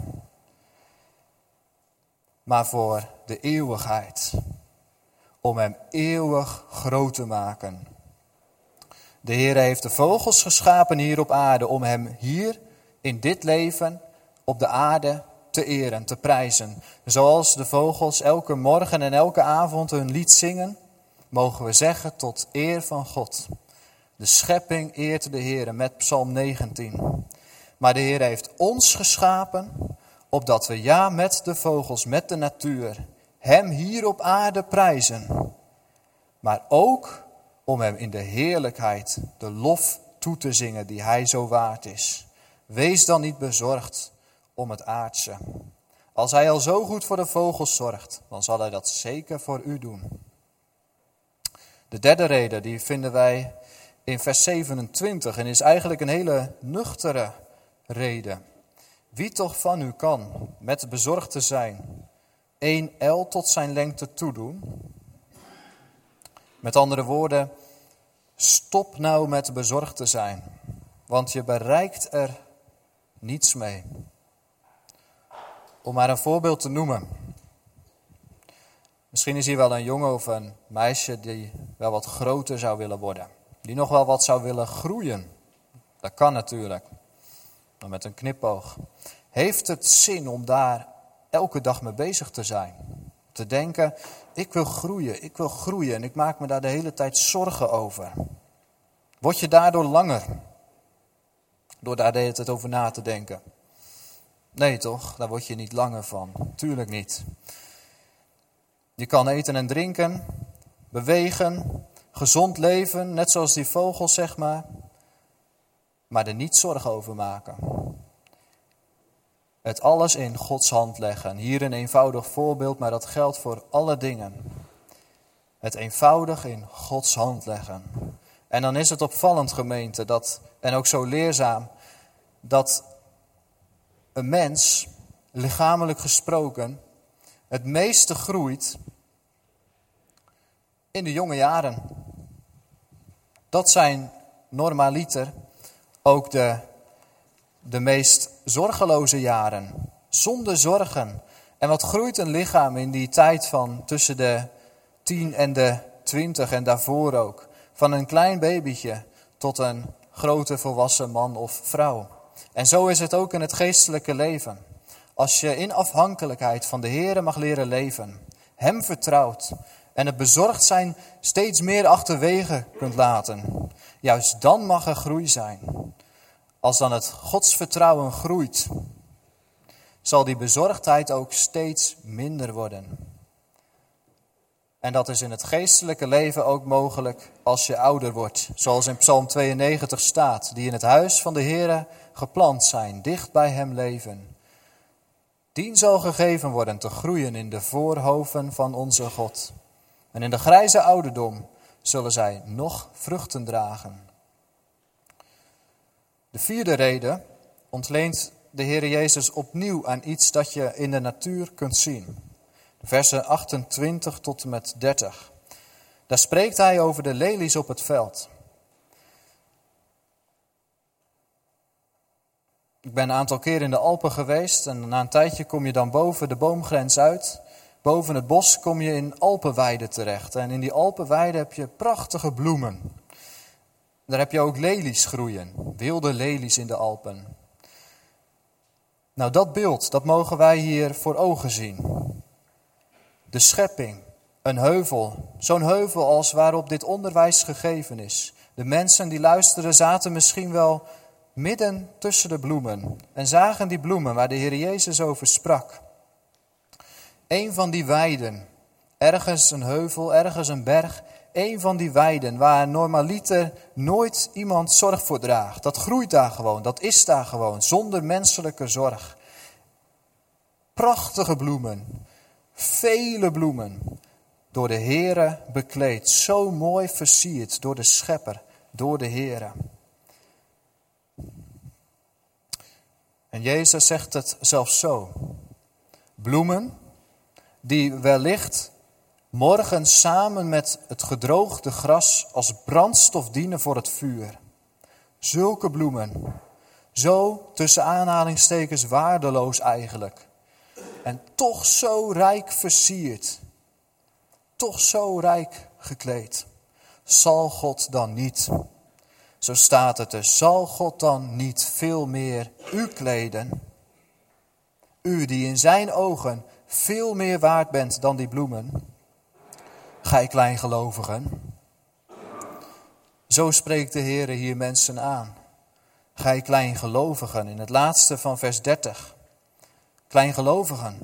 maar voor de eeuwigheid. Om hem eeuwig groot te maken. De Heer heeft de vogels geschapen hier op aarde om hem hier in dit leven op de aarde te eren, te prijzen. Zoals de vogels elke morgen en elke avond hun lied zingen, mogen we zeggen tot eer van God. De schepping eert de Heer met Psalm 19. Maar de Heer heeft ons geschapen, opdat we ja met de vogels, met de natuur, hem hier op aarde prijzen. Maar ook om hem in de heerlijkheid de lof toe te zingen die hij zo waard is. Wees dan niet bezorgd om het aardse. Als hij al zo goed voor de vogels zorgt, dan zal hij dat zeker voor u doen. De derde reden, die vinden wij in vers 27 en is eigenlijk een hele nuchtere reden. Wie toch van u kan met bezorgd te zijn 1 el tot zijn lengte toedoen? Met andere woorden, stop nou met bezorgd te zijn, want je bereikt er niets mee. Om maar een voorbeeld te noemen. Misschien is hier wel een jongen of een meisje die wel wat groter zou willen worden. Die nog wel wat zou willen groeien. Dat kan natuurlijk. Maar met een knipoog. Heeft het zin om daar elke dag mee bezig te zijn? Te denken, ik wil groeien en ik maak me daar de hele tijd zorgen over. Word je daardoor langer? Door daar de hele tijd over na te denken? Nee toch, daar word je niet langer van. Tuurlijk niet. Je kan eten en drinken, bewegen, gezond leven, net zoals die vogels zeg maar er niet zorgen over maken. Het alles in Gods hand leggen. Hier een eenvoudig voorbeeld, maar dat geldt voor alle dingen. Het eenvoudig in Gods hand leggen. En dan is het opvallend, gemeente, en ook zo leerzaam, dat een mens, lichamelijk gesproken, het meeste groeit in de jonge jaren. Dat zijn normaliter ook de meest zorgeloze jaren. Zonder zorgen. En wat groeit een lichaam in die tijd van tussen de 10 en de 20 en daarvoor ook. Van een klein babytje tot een grote volwassen man of vrouw. En zo is het ook in het geestelijke leven. Als je in afhankelijkheid van de Heere mag leren leven, hem vertrouwt en het bezorgd zijn steeds meer achterwege kunt laten, juist dan mag er groei zijn. Als dan het godsvertrouwen groeit, zal die bezorgdheid ook steeds minder worden. En dat is in het geestelijke leven ook mogelijk als je ouder wordt. Zoals in Psalm 92 staat, die in het huis van de Heere geplant zijn, dicht bij hem leven. Dien zal gegeven worden te groeien in de voorhoven van onze God. En in de grijze ouderdom zullen zij nog vruchten dragen. De vierde reden ontleent de Heer Jezus opnieuw aan iets dat je in de natuur kunt zien. Versen 28 tot en met 30. Daar spreekt hij over de lelies op het veld. Ik ben een aantal keer in de Alpen geweest en na een tijdje kom je dan boven de boomgrens uit. Boven het bos kom je in Alpenweiden terecht. En in die Alpenweiden heb je prachtige bloemen. Daar heb je ook lelies groeien, wilde lelies in de Alpen. Nou, dat beeld, dat mogen wij hier voor ogen zien. De schepping, een heuvel, zo'n heuvel als waarop dit onderwijs gegeven is. De mensen die luisterden zaten misschien wel midden tussen de bloemen en zagen die bloemen waar de Heer Jezus over sprak. Een van die weiden, ergens een heuvel, ergens een berg, een van die weiden waar normaliter nooit iemand zorg voor draagt. Dat groeit daar gewoon, dat is daar gewoon, zonder menselijke zorg. Prachtige bloemen, vele bloemen, door de Heere bekleed, zo mooi versierd door de Schepper, door de Heere. En Jezus zegt het zelfs zo. Bloemen die wellicht morgen samen met het gedroogde gras als brandstof dienen voor het vuur. Zulke bloemen, zo tussen aanhalingstekens waardeloos eigenlijk. En toch zo rijk versierd, toch zo rijk gekleed. Zal God dan niet, zo staat het dus, zal God dan niet veel meer u kleden? U die in zijn ogen veel meer waard bent dan die bloemen. Gij kleingelovigen. Zo spreekt de Heer hier mensen aan. Gij kleingelovigen, in het laatste van vers 30. Kleingelovigen.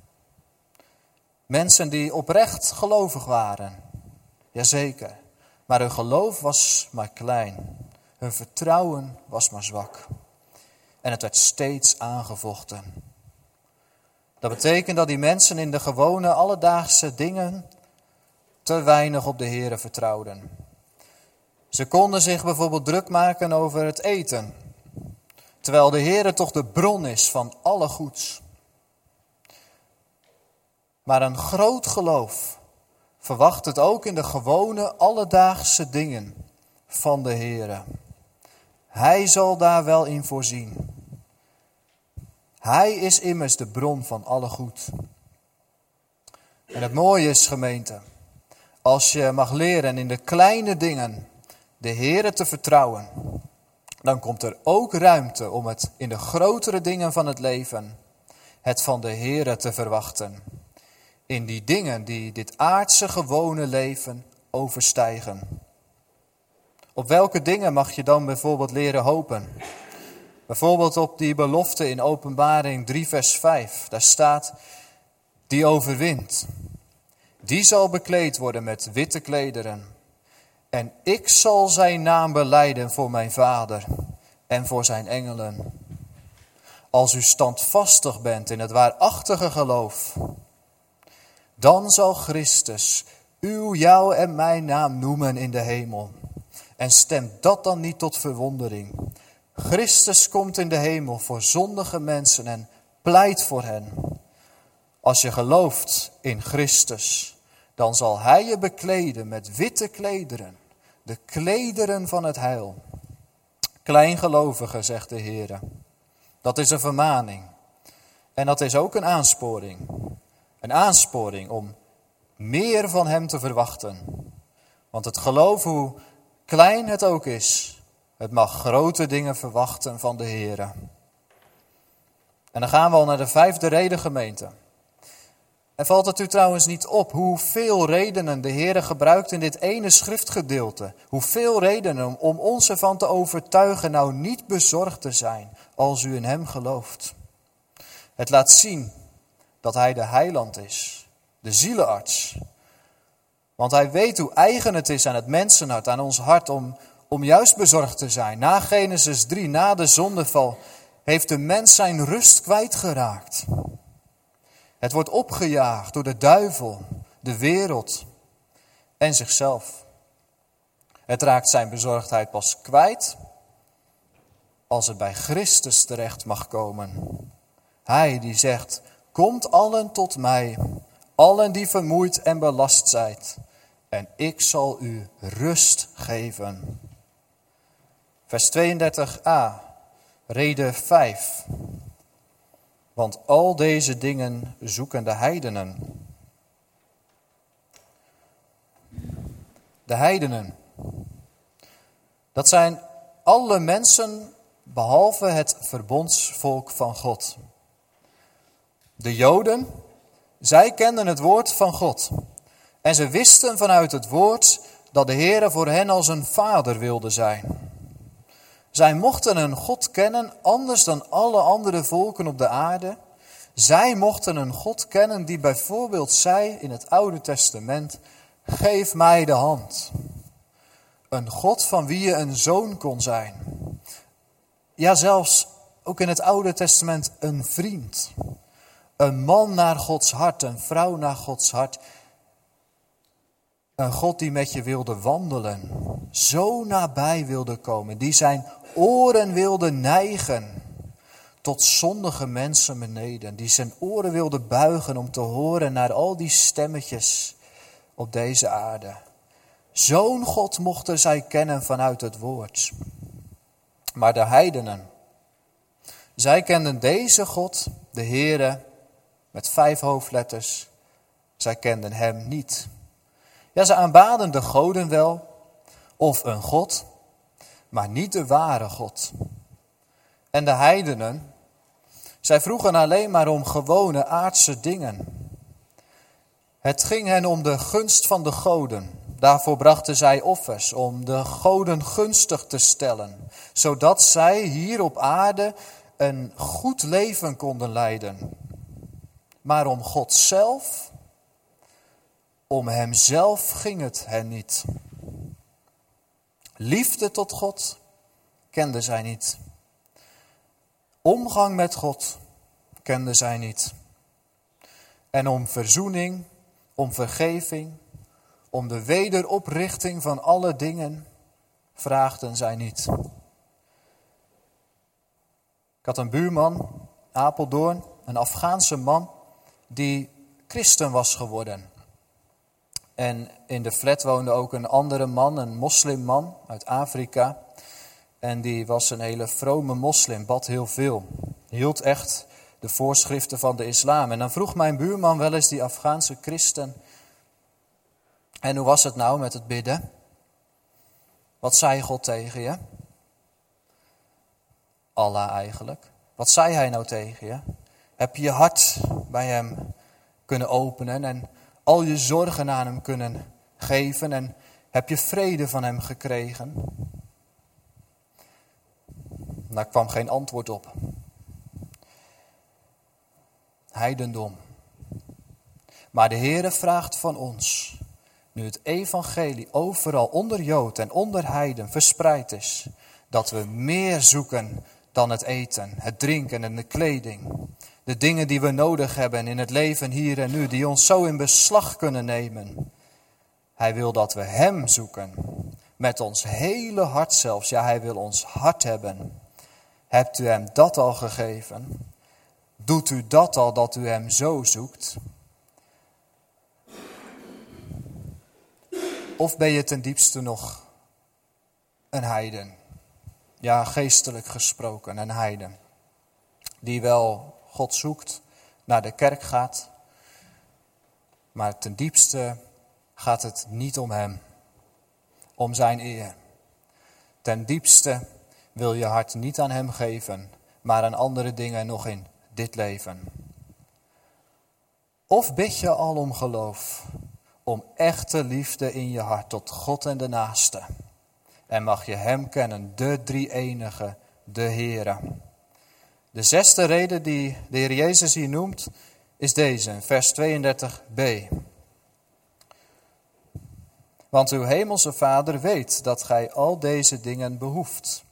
Mensen die oprecht gelovig waren. Jazeker. Maar hun geloof was maar klein. Hun vertrouwen was maar zwak. En het werd steeds aangevochten. Dat betekent dat die mensen in de gewone alledaagse dingen te weinig op de Heere vertrouwden. Ze konden zich bijvoorbeeld druk maken over het eten, terwijl de Heere toch de bron is van alle goeds. Maar een groot geloof verwacht het ook in de gewone alledaagse dingen van de Heere. Hij zal daar wel in voorzien. Hij is immers de bron van alle goed. En het mooie is, gemeente, als je mag leren in de kleine dingen de Heere te vertrouwen, dan komt er ook ruimte om het in de grotere dingen van het leven, het van de Heere te verwachten. In die dingen die dit aardse gewone leven overstijgen. Op welke dingen mag je dan bijvoorbeeld leren hopen? Bijvoorbeeld op die belofte in Openbaring 3 vers 5. Daar staat, die overwint. Die zal bekleed worden met witte klederen. En ik zal zijn naam belijden voor mijn Vader en voor zijn engelen. Als u standvastig bent in het waarachtige geloof, dan zal Christus jou en mijn naam noemen in de hemel. En stemt dat dan niet tot verwondering? Christus komt in de hemel voor zondige mensen en pleit voor hen. Als je gelooft in Christus, dan zal hij je bekleden met witte klederen, de klederen van het heil. Kleingelovige, zegt de Heer. Dat is een vermaning. En dat is ook een aansporing. Een aansporing om meer van hem te verwachten. Want het geloof, hoe klein het ook is, het mag grote dingen verwachten van de Heer. En dan gaan we al naar de 5e reden, gemeente. En valt het u trouwens niet op hoeveel redenen de Heer gebruikt in dit ene schriftgedeelte? Hoeveel redenen om ons ervan te overtuigen nou niet bezorgd te zijn als u in hem gelooft. Het laat zien dat hij de heiland is, de zielenarts. Want hij weet hoe eigen het is aan het mensenhart, aan ons hart, om juist bezorgd te zijn. Na Genesis 3, na de zondeval, heeft de mens zijn rust kwijtgeraakt. Het wordt opgejaagd door de duivel, de wereld en zichzelf. Het raakt zijn bezorgdheid pas kwijt als het bij Christus terecht mag komen. Hij die zegt, komt allen tot mij, allen die vermoeid en belast zijt, en ik zal u rust geven. Vers 32a, reden 5. Want al deze dingen zoeken de heidenen. De heidenen. Dat zijn alle mensen behalve het verbondsvolk van God. De Joden, zij kenden het woord van God. En ze wisten vanuit het woord dat de Heere voor hen als een vader wilde zijn. Zij mochten een God kennen anders dan alle andere volken op de aarde. Zij mochten een God kennen die bijvoorbeeld zei in het Oude Testament: geef mij de hand. Een God van wie je een zoon kon zijn. Ja, zelfs ook in het Oude Testament een vriend. Een man naar Gods hart, een vrouw naar Gods hart. Een God die met je wilde wandelen. Zo nabij wilde komen. Die zijn oren wilde neigen tot zondige mensen beneden. Die zijn oren wilde buigen om te horen naar al die stemmetjes op deze aarde. Zo'n God mochten zij kennen vanuit het woord. Maar de heidenen, zij kenden deze God, de Heere, met 5 hoofdletters. Zij kenden hem niet. Ja, ze aanbaden de goden wel, of een God, maar niet de ware God. En de heidenen, zij vroegen alleen maar om gewone aardse dingen. Het ging hen om de gunst van de goden. Daarvoor brachten zij offers om de goden gunstig te stellen, zodat zij hier op aarde een goed leven konden leiden. Maar om God zelf, om hemzelf ging het hen niet. Liefde tot God kenden zij niet. Omgang met God kenden zij niet. En om verzoening, om vergeving, om de wederoprichting van alle dingen vraagden zij niet. Ik had een buurman, Apeldoorn, een Afghaanse man, die christen was geworden. En in de flat woonde ook een andere man, een moslimman uit Afrika. En die was een hele vrome moslim, bad heel veel. Hield echt de voorschriften van de islam. En dan vroeg mijn buurman wel eens, die Afghaanse christen: en hoe was het nou met het bidden? Wat zei God tegen je? Allah eigenlijk. Wat zei hij nou tegen je? Heb je je hart bij hem kunnen openen en al je zorgen aan hem kunnen geven en heb je vrede van hem gekregen? Daar kwam geen antwoord op. Heidendom. Maar de Heere vraagt van ons, nu het evangelie overal onder Jood en onder heiden verspreid is, dat we meer zoeken dan het eten, het drinken en de kleding. De dingen die we nodig hebben in het leven hier en nu, die ons zo in beslag kunnen nemen. Hij wil dat we hem zoeken, met ons hele hart zelfs. Ja, hij wil ons hart hebben. Hebt u hem dat al gegeven? Doet u dat al, dat u hem zo zoekt? Of ben je ten diepste nog een heiden? Ja, geestelijk gesproken, een heiden. Die wel God zoekt, naar de kerk gaat. Maar ten diepste gaat het niet om hem. Om zijn eer. Ten diepste wil je hart niet aan hem geven, maar aan andere dingen nog in dit leven. Of bid je al om geloof, om echte liefde in je hart tot God en de naaste. En mag je hem kennen, de drie-enige, de Heere. De 6e reden die de Heer Jezus hier noemt, is deze, vers 32b. Want uw hemelse Vader weet dat gij al deze dingen behoeft.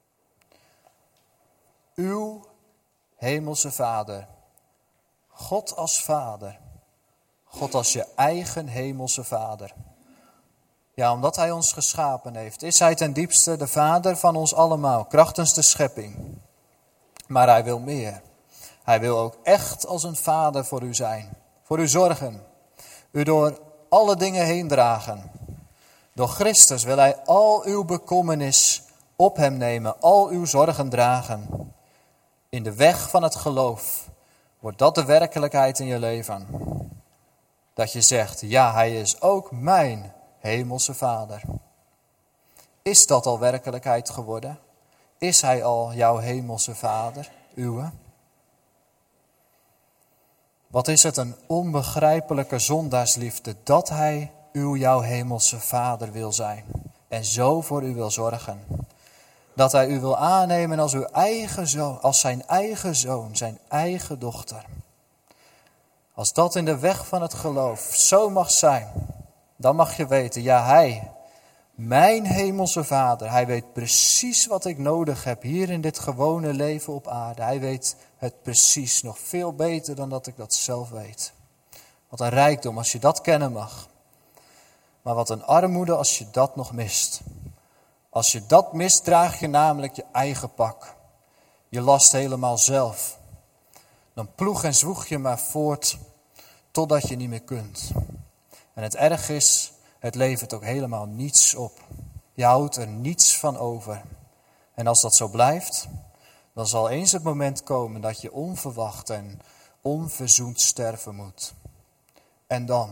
Uw hemelse Vader. God als Vader. God als je eigen hemelse Vader. Ja, omdat hij ons geschapen heeft, is hij ten diepste de Vader van ons allemaal, krachtens de schepping. Maar hij wil meer. Hij wil ook echt als een vader voor u zijn. Voor u zorgen. U door alle dingen heen dragen. Door Christus wil hij al uw bekommernis op hem nemen. Al uw zorgen dragen. In de weg van het geloof wordt dat de werkelijkheid in je leven. Dat je zegt, ja, hij is ook mijn hemelse Vader. Is dat al werkelijkheid geworden? Is hij al jouw hemelse Vader, uwe? Wat is het een onbegrijpelijke zondaarsliefde dat hij jouw hemelse Vader wil zijn en zo voor u wil zorgen. Dat hij u wil aannemen als uw eigen zoon, als zijn eigen zoon, zijn eigen dochter. Als dat in de weg van het geloof zo mag zijn, dan mag je weten, ja, hij, mijn hemelse Vader, hij weet precies wat ik nodig heb hier in dit gewone leven op aarde. Hij weet het precies, nog veel beter dan dat ik dat zelf weet. Wat een rijkdom als je dat kennen mag. Maar wat een armoede als je dat nog mist. Als je dat mist, draag je namelijk je eigen pak. Je last helemaal zelf. Dan ploeg en zwoeg je maar voort totdat je niet meer kunt. En het erg is, het levert ook helemaal niets op. Je houdt er niets van over. En als dat zo blijft, dan zal eens het moment komen dat je onverwacht en onverzoend sterven moet. En dan.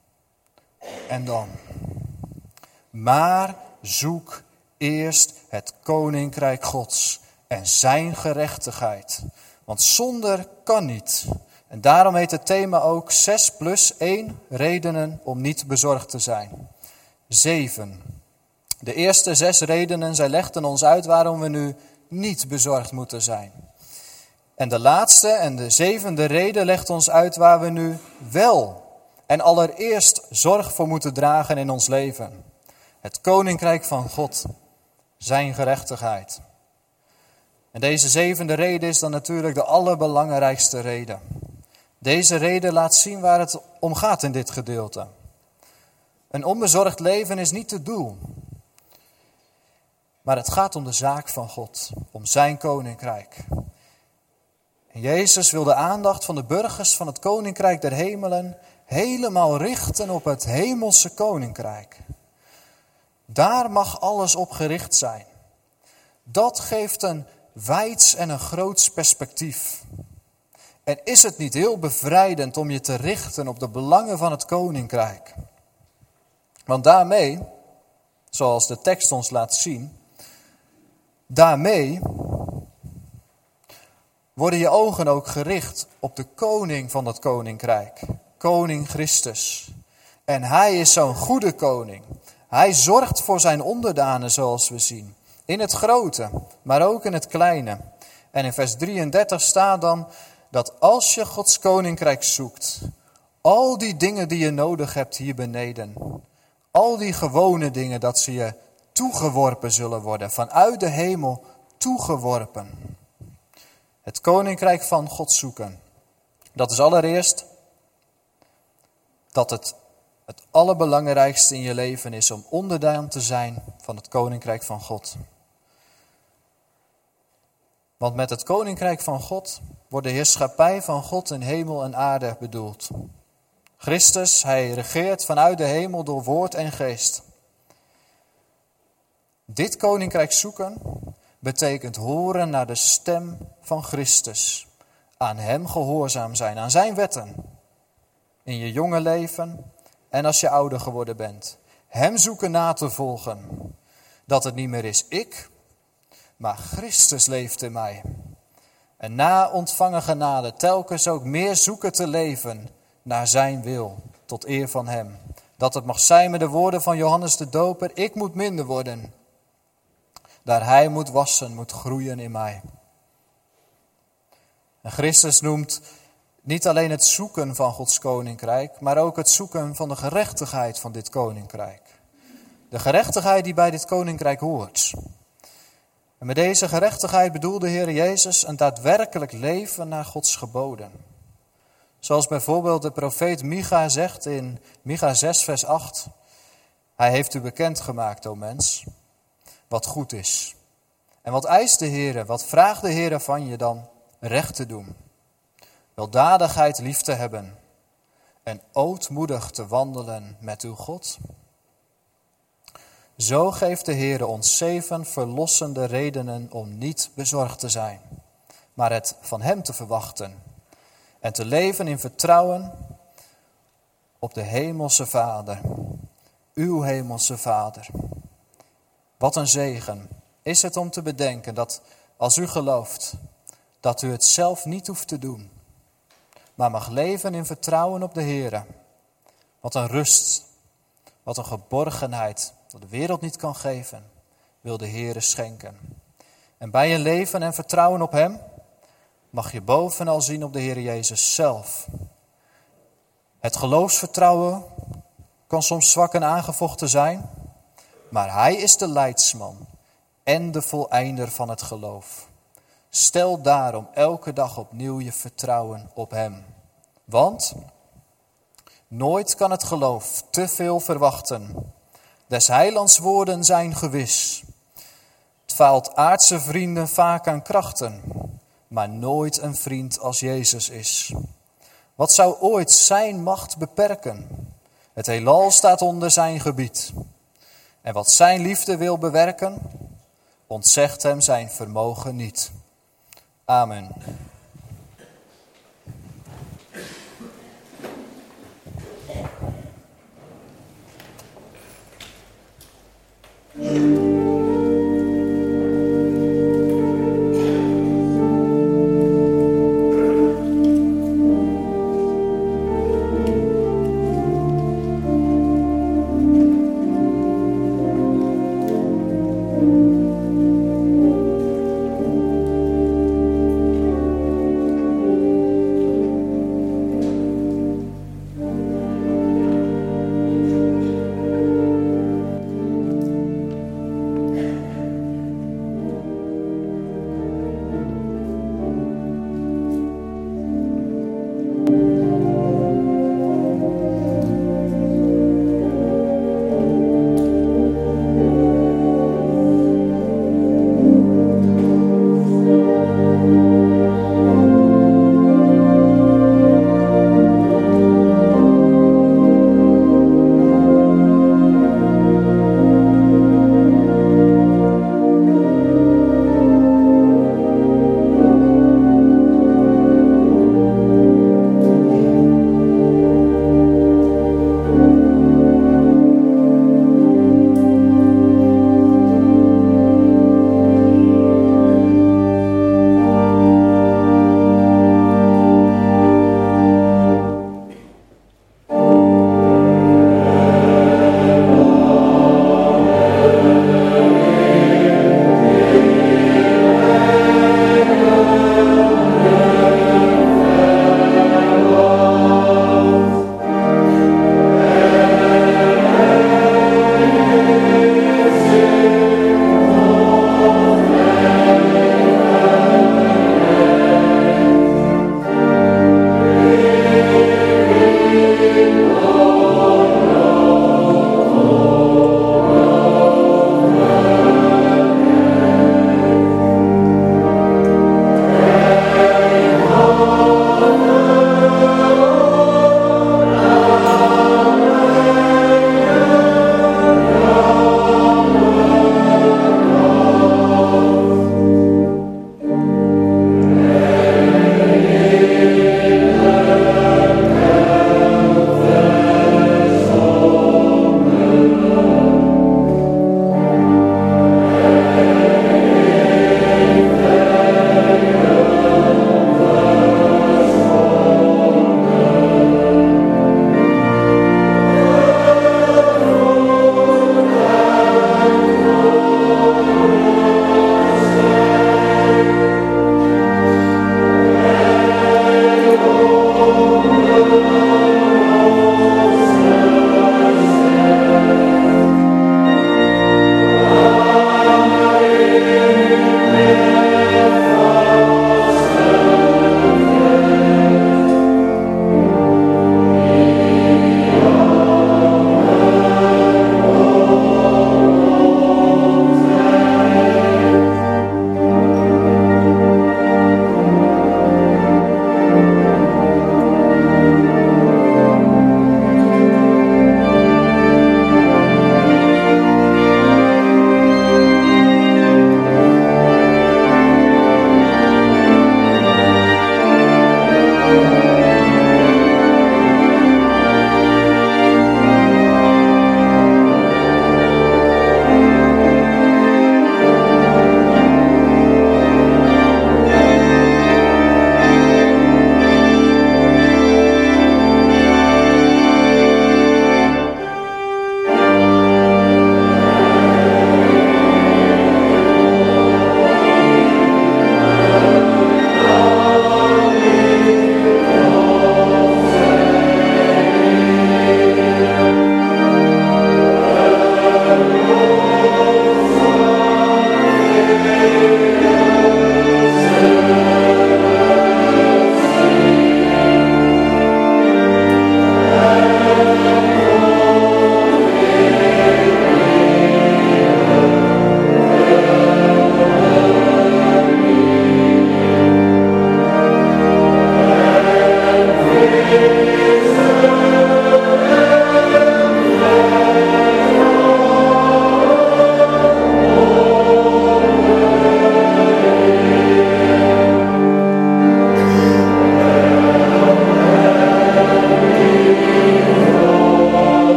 Maar zoek eerst het koninkrijk Gods en zijn gerechtigheid. Want zonder kan niet. En daarom heet het thema ook 6+1 redenen om niet bezorgd te zijn. 7. De eerste 6 redenen, zij legden ons uit waarom we nu niet bezorgd moeten zijn. En de laatste en de 7e reden legt ons uit waar we nu wel en allereerst zorg voor moeten dragen in ons leven. Het koninkrijk van God, zijn gerechtigheid. En deze 7e reden is dan natuurlijk de allerbelangrijkste reden. Deze reden laat zien waar het om gaat in dit gedeelte. Een onbezorgd leven is niet het doel. Maar het gaat om de zaak van God, om zijn koninkrijk. En Jezus wil de aandacht van de burgers van het koninkrijk der hemelen helemaal richten op het hemelse koninkrijk. Daar mag alles op gericht zijn. Dat geeft een wijds en een groots perspectief. En is het niet heel bevrijdend om je te richten op de belangen van het koninkrijk? Want daarmee, zoals de tekst ons laat zien, daarmee worden je ogen ook gericht op de koning van dat koninkrijk, koning Christus. En hij is zo'n goede koning. Hij zorgt voor zijn onderdanen, zoals we zien. In het grote, maar ook in het kleine. En in vers 33 staat dan dat als je Gods koninkrijk zoekt, al die dingen die je nodig hebt hier beneden, al die gewone dingen, dat ze je toegeworpen zullen worden, vanuit de hemel toegeworpen. Het koninkrijk van God zoeken. Dat is allereerst dat het allerbelangrijkste in je leven is om onderdaan te zijn van het koninkrijk van God. Want met het koninkrijk van God wordt de heerschappij van God in hemel en aarde bedoeld. Christus, hij regeert vanuit de hemel door woord en geest. Dit koninkrijk zoeken betekent horen naar de stem van Christus. Aan hem gehoorzaam zijn, aan zijn wetten. In je jonge leven en als je ouder geworden bent. Hem zoeken na te volgen. Dat het niet meer is ik, maar Christus leeft in mij. En na ontvangen genade telkens ook meer zoeken te leven naar zijn wil, tot eer van hem. Dat het mag zijn met de woorden van Johannes de Doper, ik moet minder worden. Daar hij moet wassen, moet groeien in mij. En Christus noemt niet alleen het zoeken van Gods koninkrijk, maar ook het zoeken van de gerechtigheid van dit koninkrijk. De gerechtigheid die bij dit koninkrijk hoort. En met deze gerechtigheid bedoelde de Heer Jezus een daadwerkelijk leven naar Gods geboden. Zoals bijvoorbeeld de profeet Micha zegt in Micha 6 vers 8. Hij heeft u bekendgemaakt, o mens, wat goed is. En wat eist de Heer, wat vraagt de Heer van je dan? Recht te doen, weldadigheid lief te hebben en ootmoedig te wandelen met uw God. Zo geeft de Heer ons 7 verlossende redenen om niet bezorgd te zijn, maar het van hem te verwachten en te leven in vertrouwen op de hemelse Vader, uw hemelse Vader. Wat een zegen is het om te bedenken dat als u gelooft, dat u het zelf niet hoeft te doen. maar mag leven in vertrouwen op de Heere. Wat een rust, wat een geborgenheid dat de wereld niet kan geven, wil de Heere schenken. En bij je leven en vertrouwen op Hem mag je bovenal zien op de Heer Jezus zelf. Het geloofsvertrouwen kan soms zwak en aangevochten zijn, maar Hij is de leidsman en de voleinder van het geloof. Stel daarom elke dag opnieuw je vertrouwen op Hem. Want nooit kan het geloof te veel verwachten. Des heilands woorden zijn gewis. Het faalt aardse vrienden vaak aan krachten, maar nooit een vriend als Jezus is. Wat zou ooit zijn macht beperken? Het heelal staat onder zijn gebied. En wat zijn liefde wil bewerken, ontzegt hem zijn vermogen niet. Amen.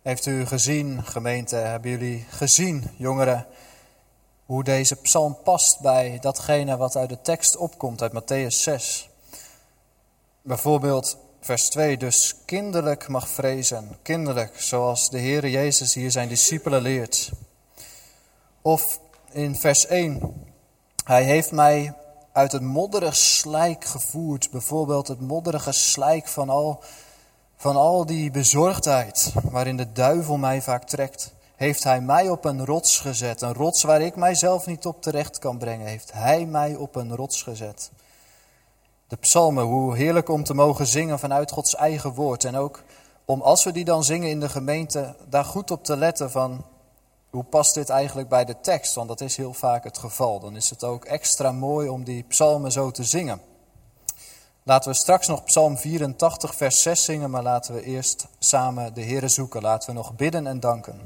Heeft u gezien, gemeente, hebben jullie gezien, jongeren, hoe deze psalm past bij datgene wat uit de tekst opkomt uit Matthäus 6? Bijvoorbeeld vers 2, dus kinderlijk mag vrezen, kinderlijk, zoals de Heere Jezus hier zijn discipelen leert. Of in vers 1, hij heeft mij uit het modderig slijk gevoerd, bijvoorbeeld het modderige slijk van al die bezorgdheid waarin de duivel mij vaak trekt. Heeft hij mij op een rots gezet, een rots waar ik mijzelf niet op terecht kan brengen, heeft hij mij op een rots gezet. De psalmen, hoe heerlijk om te mogen zingen vanuit Gods eigen woord. En ook om als we die dan zingen in de gemeente, daar goed op te letten van hoe past dit eigenlijk bij de tekst. Want dat is heel vaak het geval. Dan is het ook extra mooi om die psalmen zo te zingen. Laten we straks nog psalm 84 vers 6 zingen, maar laten we eerst samen de Heere zoeken. Laten we nog bidden en danken.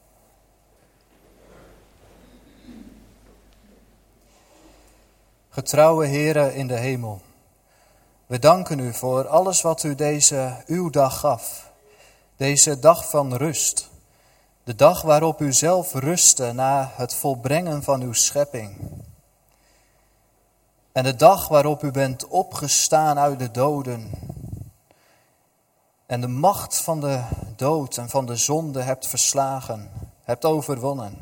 Getrouwe Heere in de hemel. We danken u voor alles wat u uw dag gaf. Deze dag van rust. De dag waarop u zelf rustte na het volbrengen van uw schepping. En de dag waarop u bent opgestaan uit de doden. En de macht van de dood en van de zonde hebt verslagen, hebt overwonnen.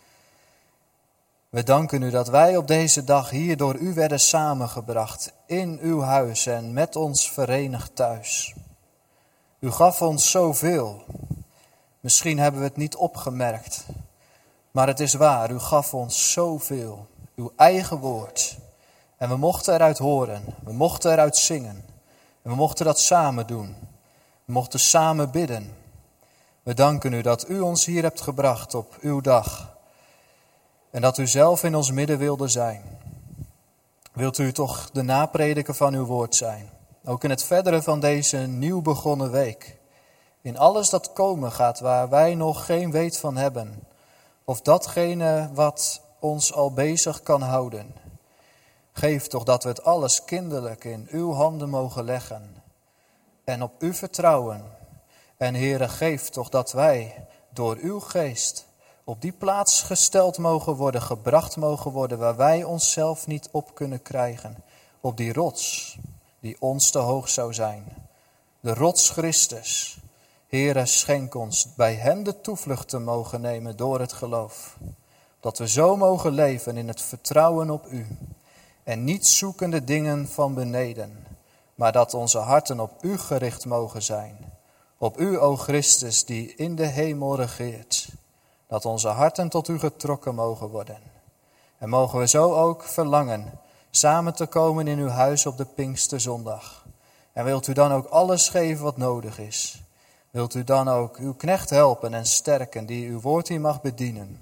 We danken u dat wij op deze dag hier door u werden samengebracht in uw huis en met ons verenigd thuis. U gaf ons zoveel. Misschien hebben we het niet opgemerkt, maar het is waar, u gaf ons zoveel. Uw eigen woord. En we mochten eruit horen, we mochten eruit zingen. En we mochten dat samen doen. We mochten samen bidden. We danken u dat u ons hier hebt gebracht op uw dag. En dat u zelf in ons midden wilde zijn. Wilt u toch de naprediker van uw woord zijn. Ook in het verdere van deze nieuw begonnen week. In alles dat komen gaat waar wij nog geen weet van hebben. Of datgene wat ons al bezig kan houden. Geef toch dat we het alles kinderlijk in uw handen mogen leggen. En op u vertrouwen. En Heere, geef toch dat wij door uw geest op die plaats gesteld mogen worden, gebracht mogen worden, waar wij onszelf niet op kunnen krijgen. Op die rots, die ons te hoog zou zijn. De rots Christus. Heere, schenk ons bij hem de toevlucht te mogen nemen door het geloof. Dat we zo mogen leven in het vertrouwen op u. En niet zoekende dingen van beneden, maar dat onze harten op u gericht mogen zijn. Op u, o Christus, die in de hemel regeert. Dat onze harten tot u getrokken mogen worden. En mogen we zo ook verlangen samen te komen in uw huis op de Pinksterzondag. En wilt u dan ook alles geven wat nodig is. Wilt u dan ook uw knecht helpen en sterken die uw woord hier mag bedienen.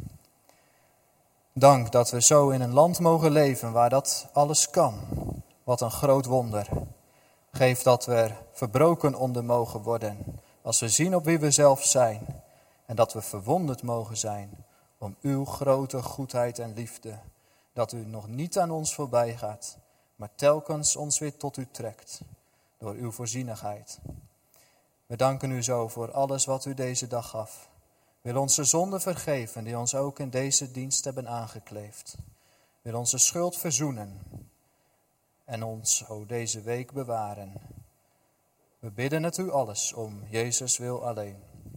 Dank dat we zo in een land mogen leven waar dat alles kan. Wat een groot wonder. Geef dat we er verbroken onder mogen worden. Als we zien op wie we zelf zijn. En dat we verwonderd mogen zijn om uw grote goedheid en liefde. Dat u nog niet aan ons voorbij gaat. Maar telkens ons weer tot u trekt. Door uw voorzienigheid. We danken u zo voor alles wat u deze dag gaf. Wil onze zonden vergeven die ons ook in deze dienst hebben aangekleefd. Wil onze schuld verzoenen en ons deze week bewaren. We bidden het u alles om Jezus wil alleen.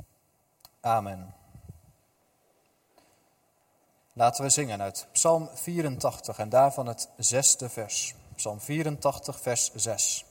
Amen. Laten we zingen uit Psalm 84 en daarvan het 6e vers. Psalm 84 vers 6.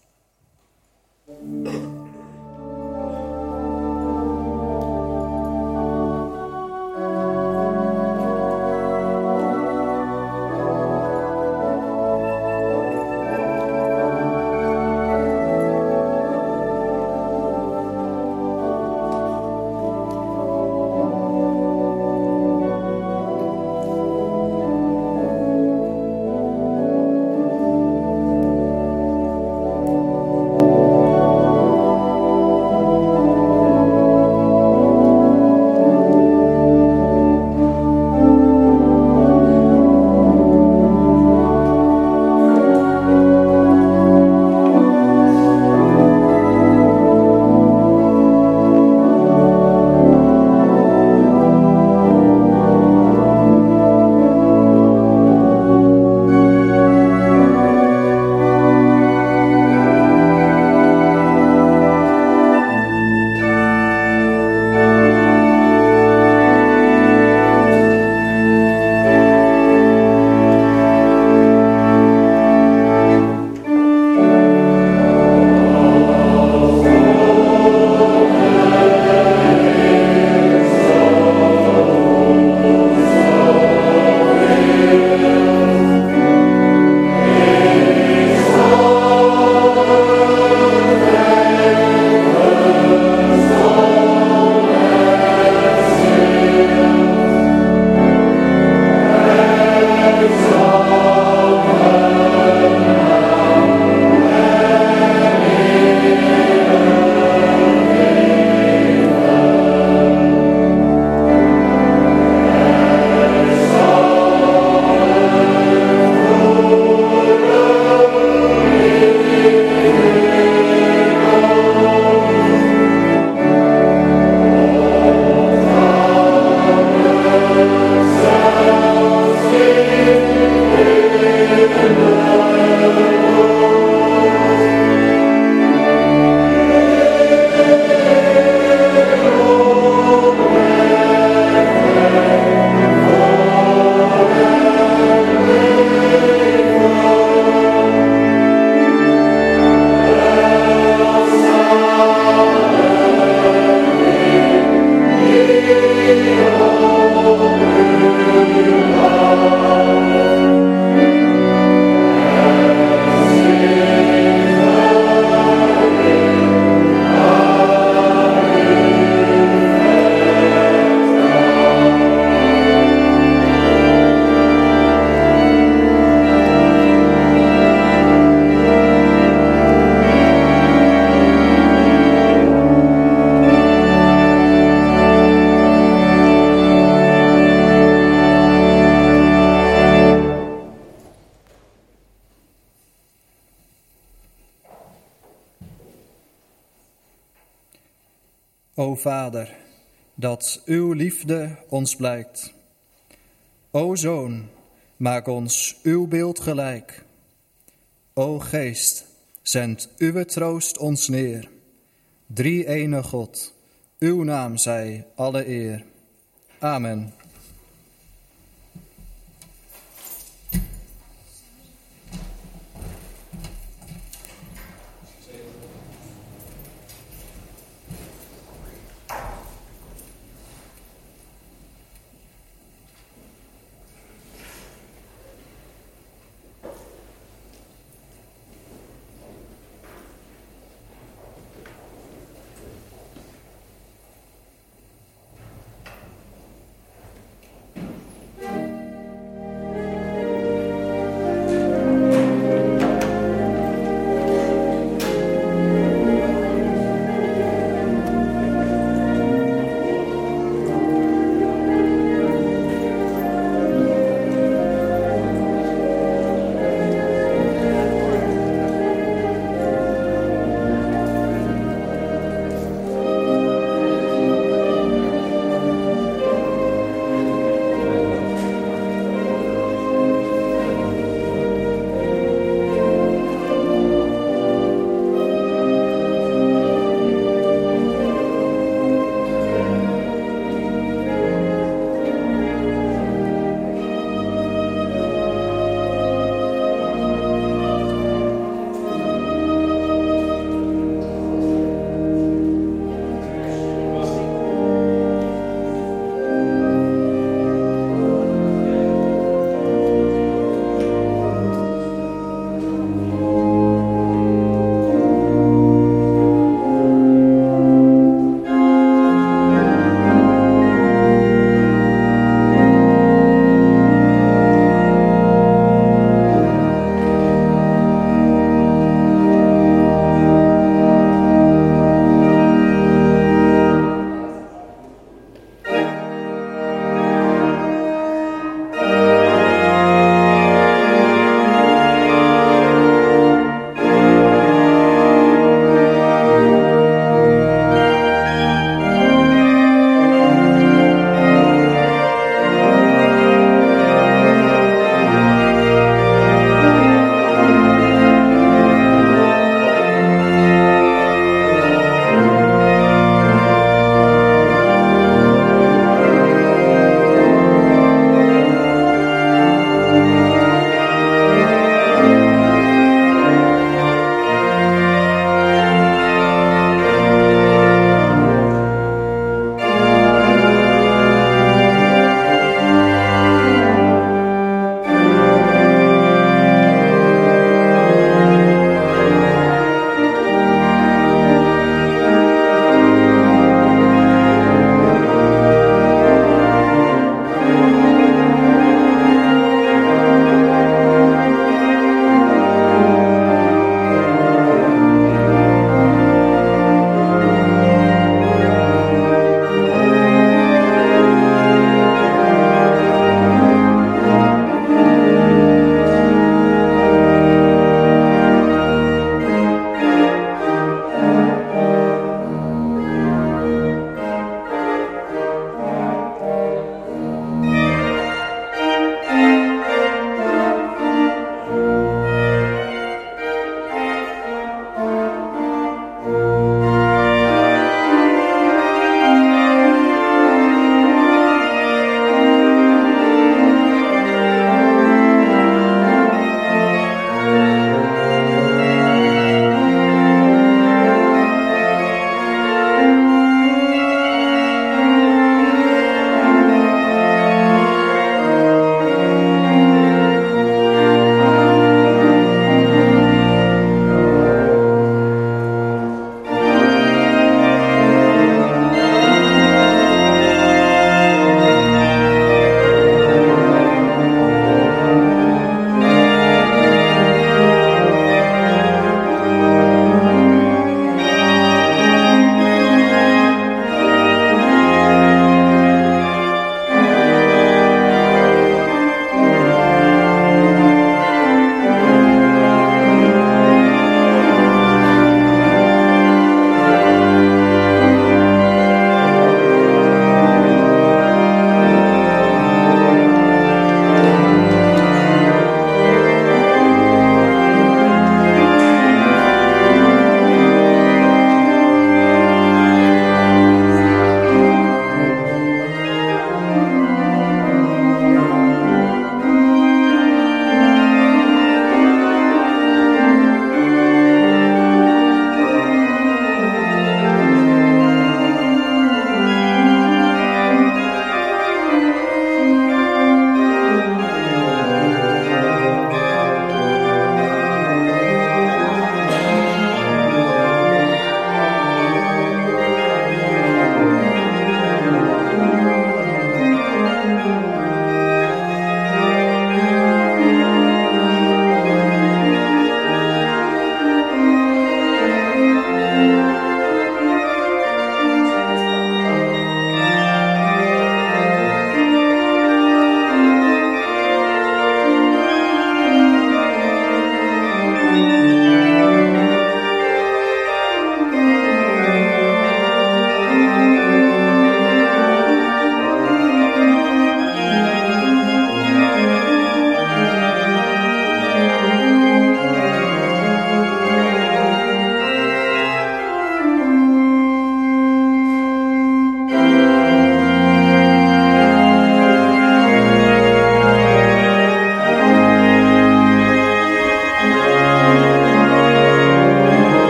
O Vader, dat uw liefde ons blijkt. O Zoon, maak ons uw beeld gelijk. O Geest, zend uw troost ons neer. Drie-ene God, uw naam zij alle eer. Amen.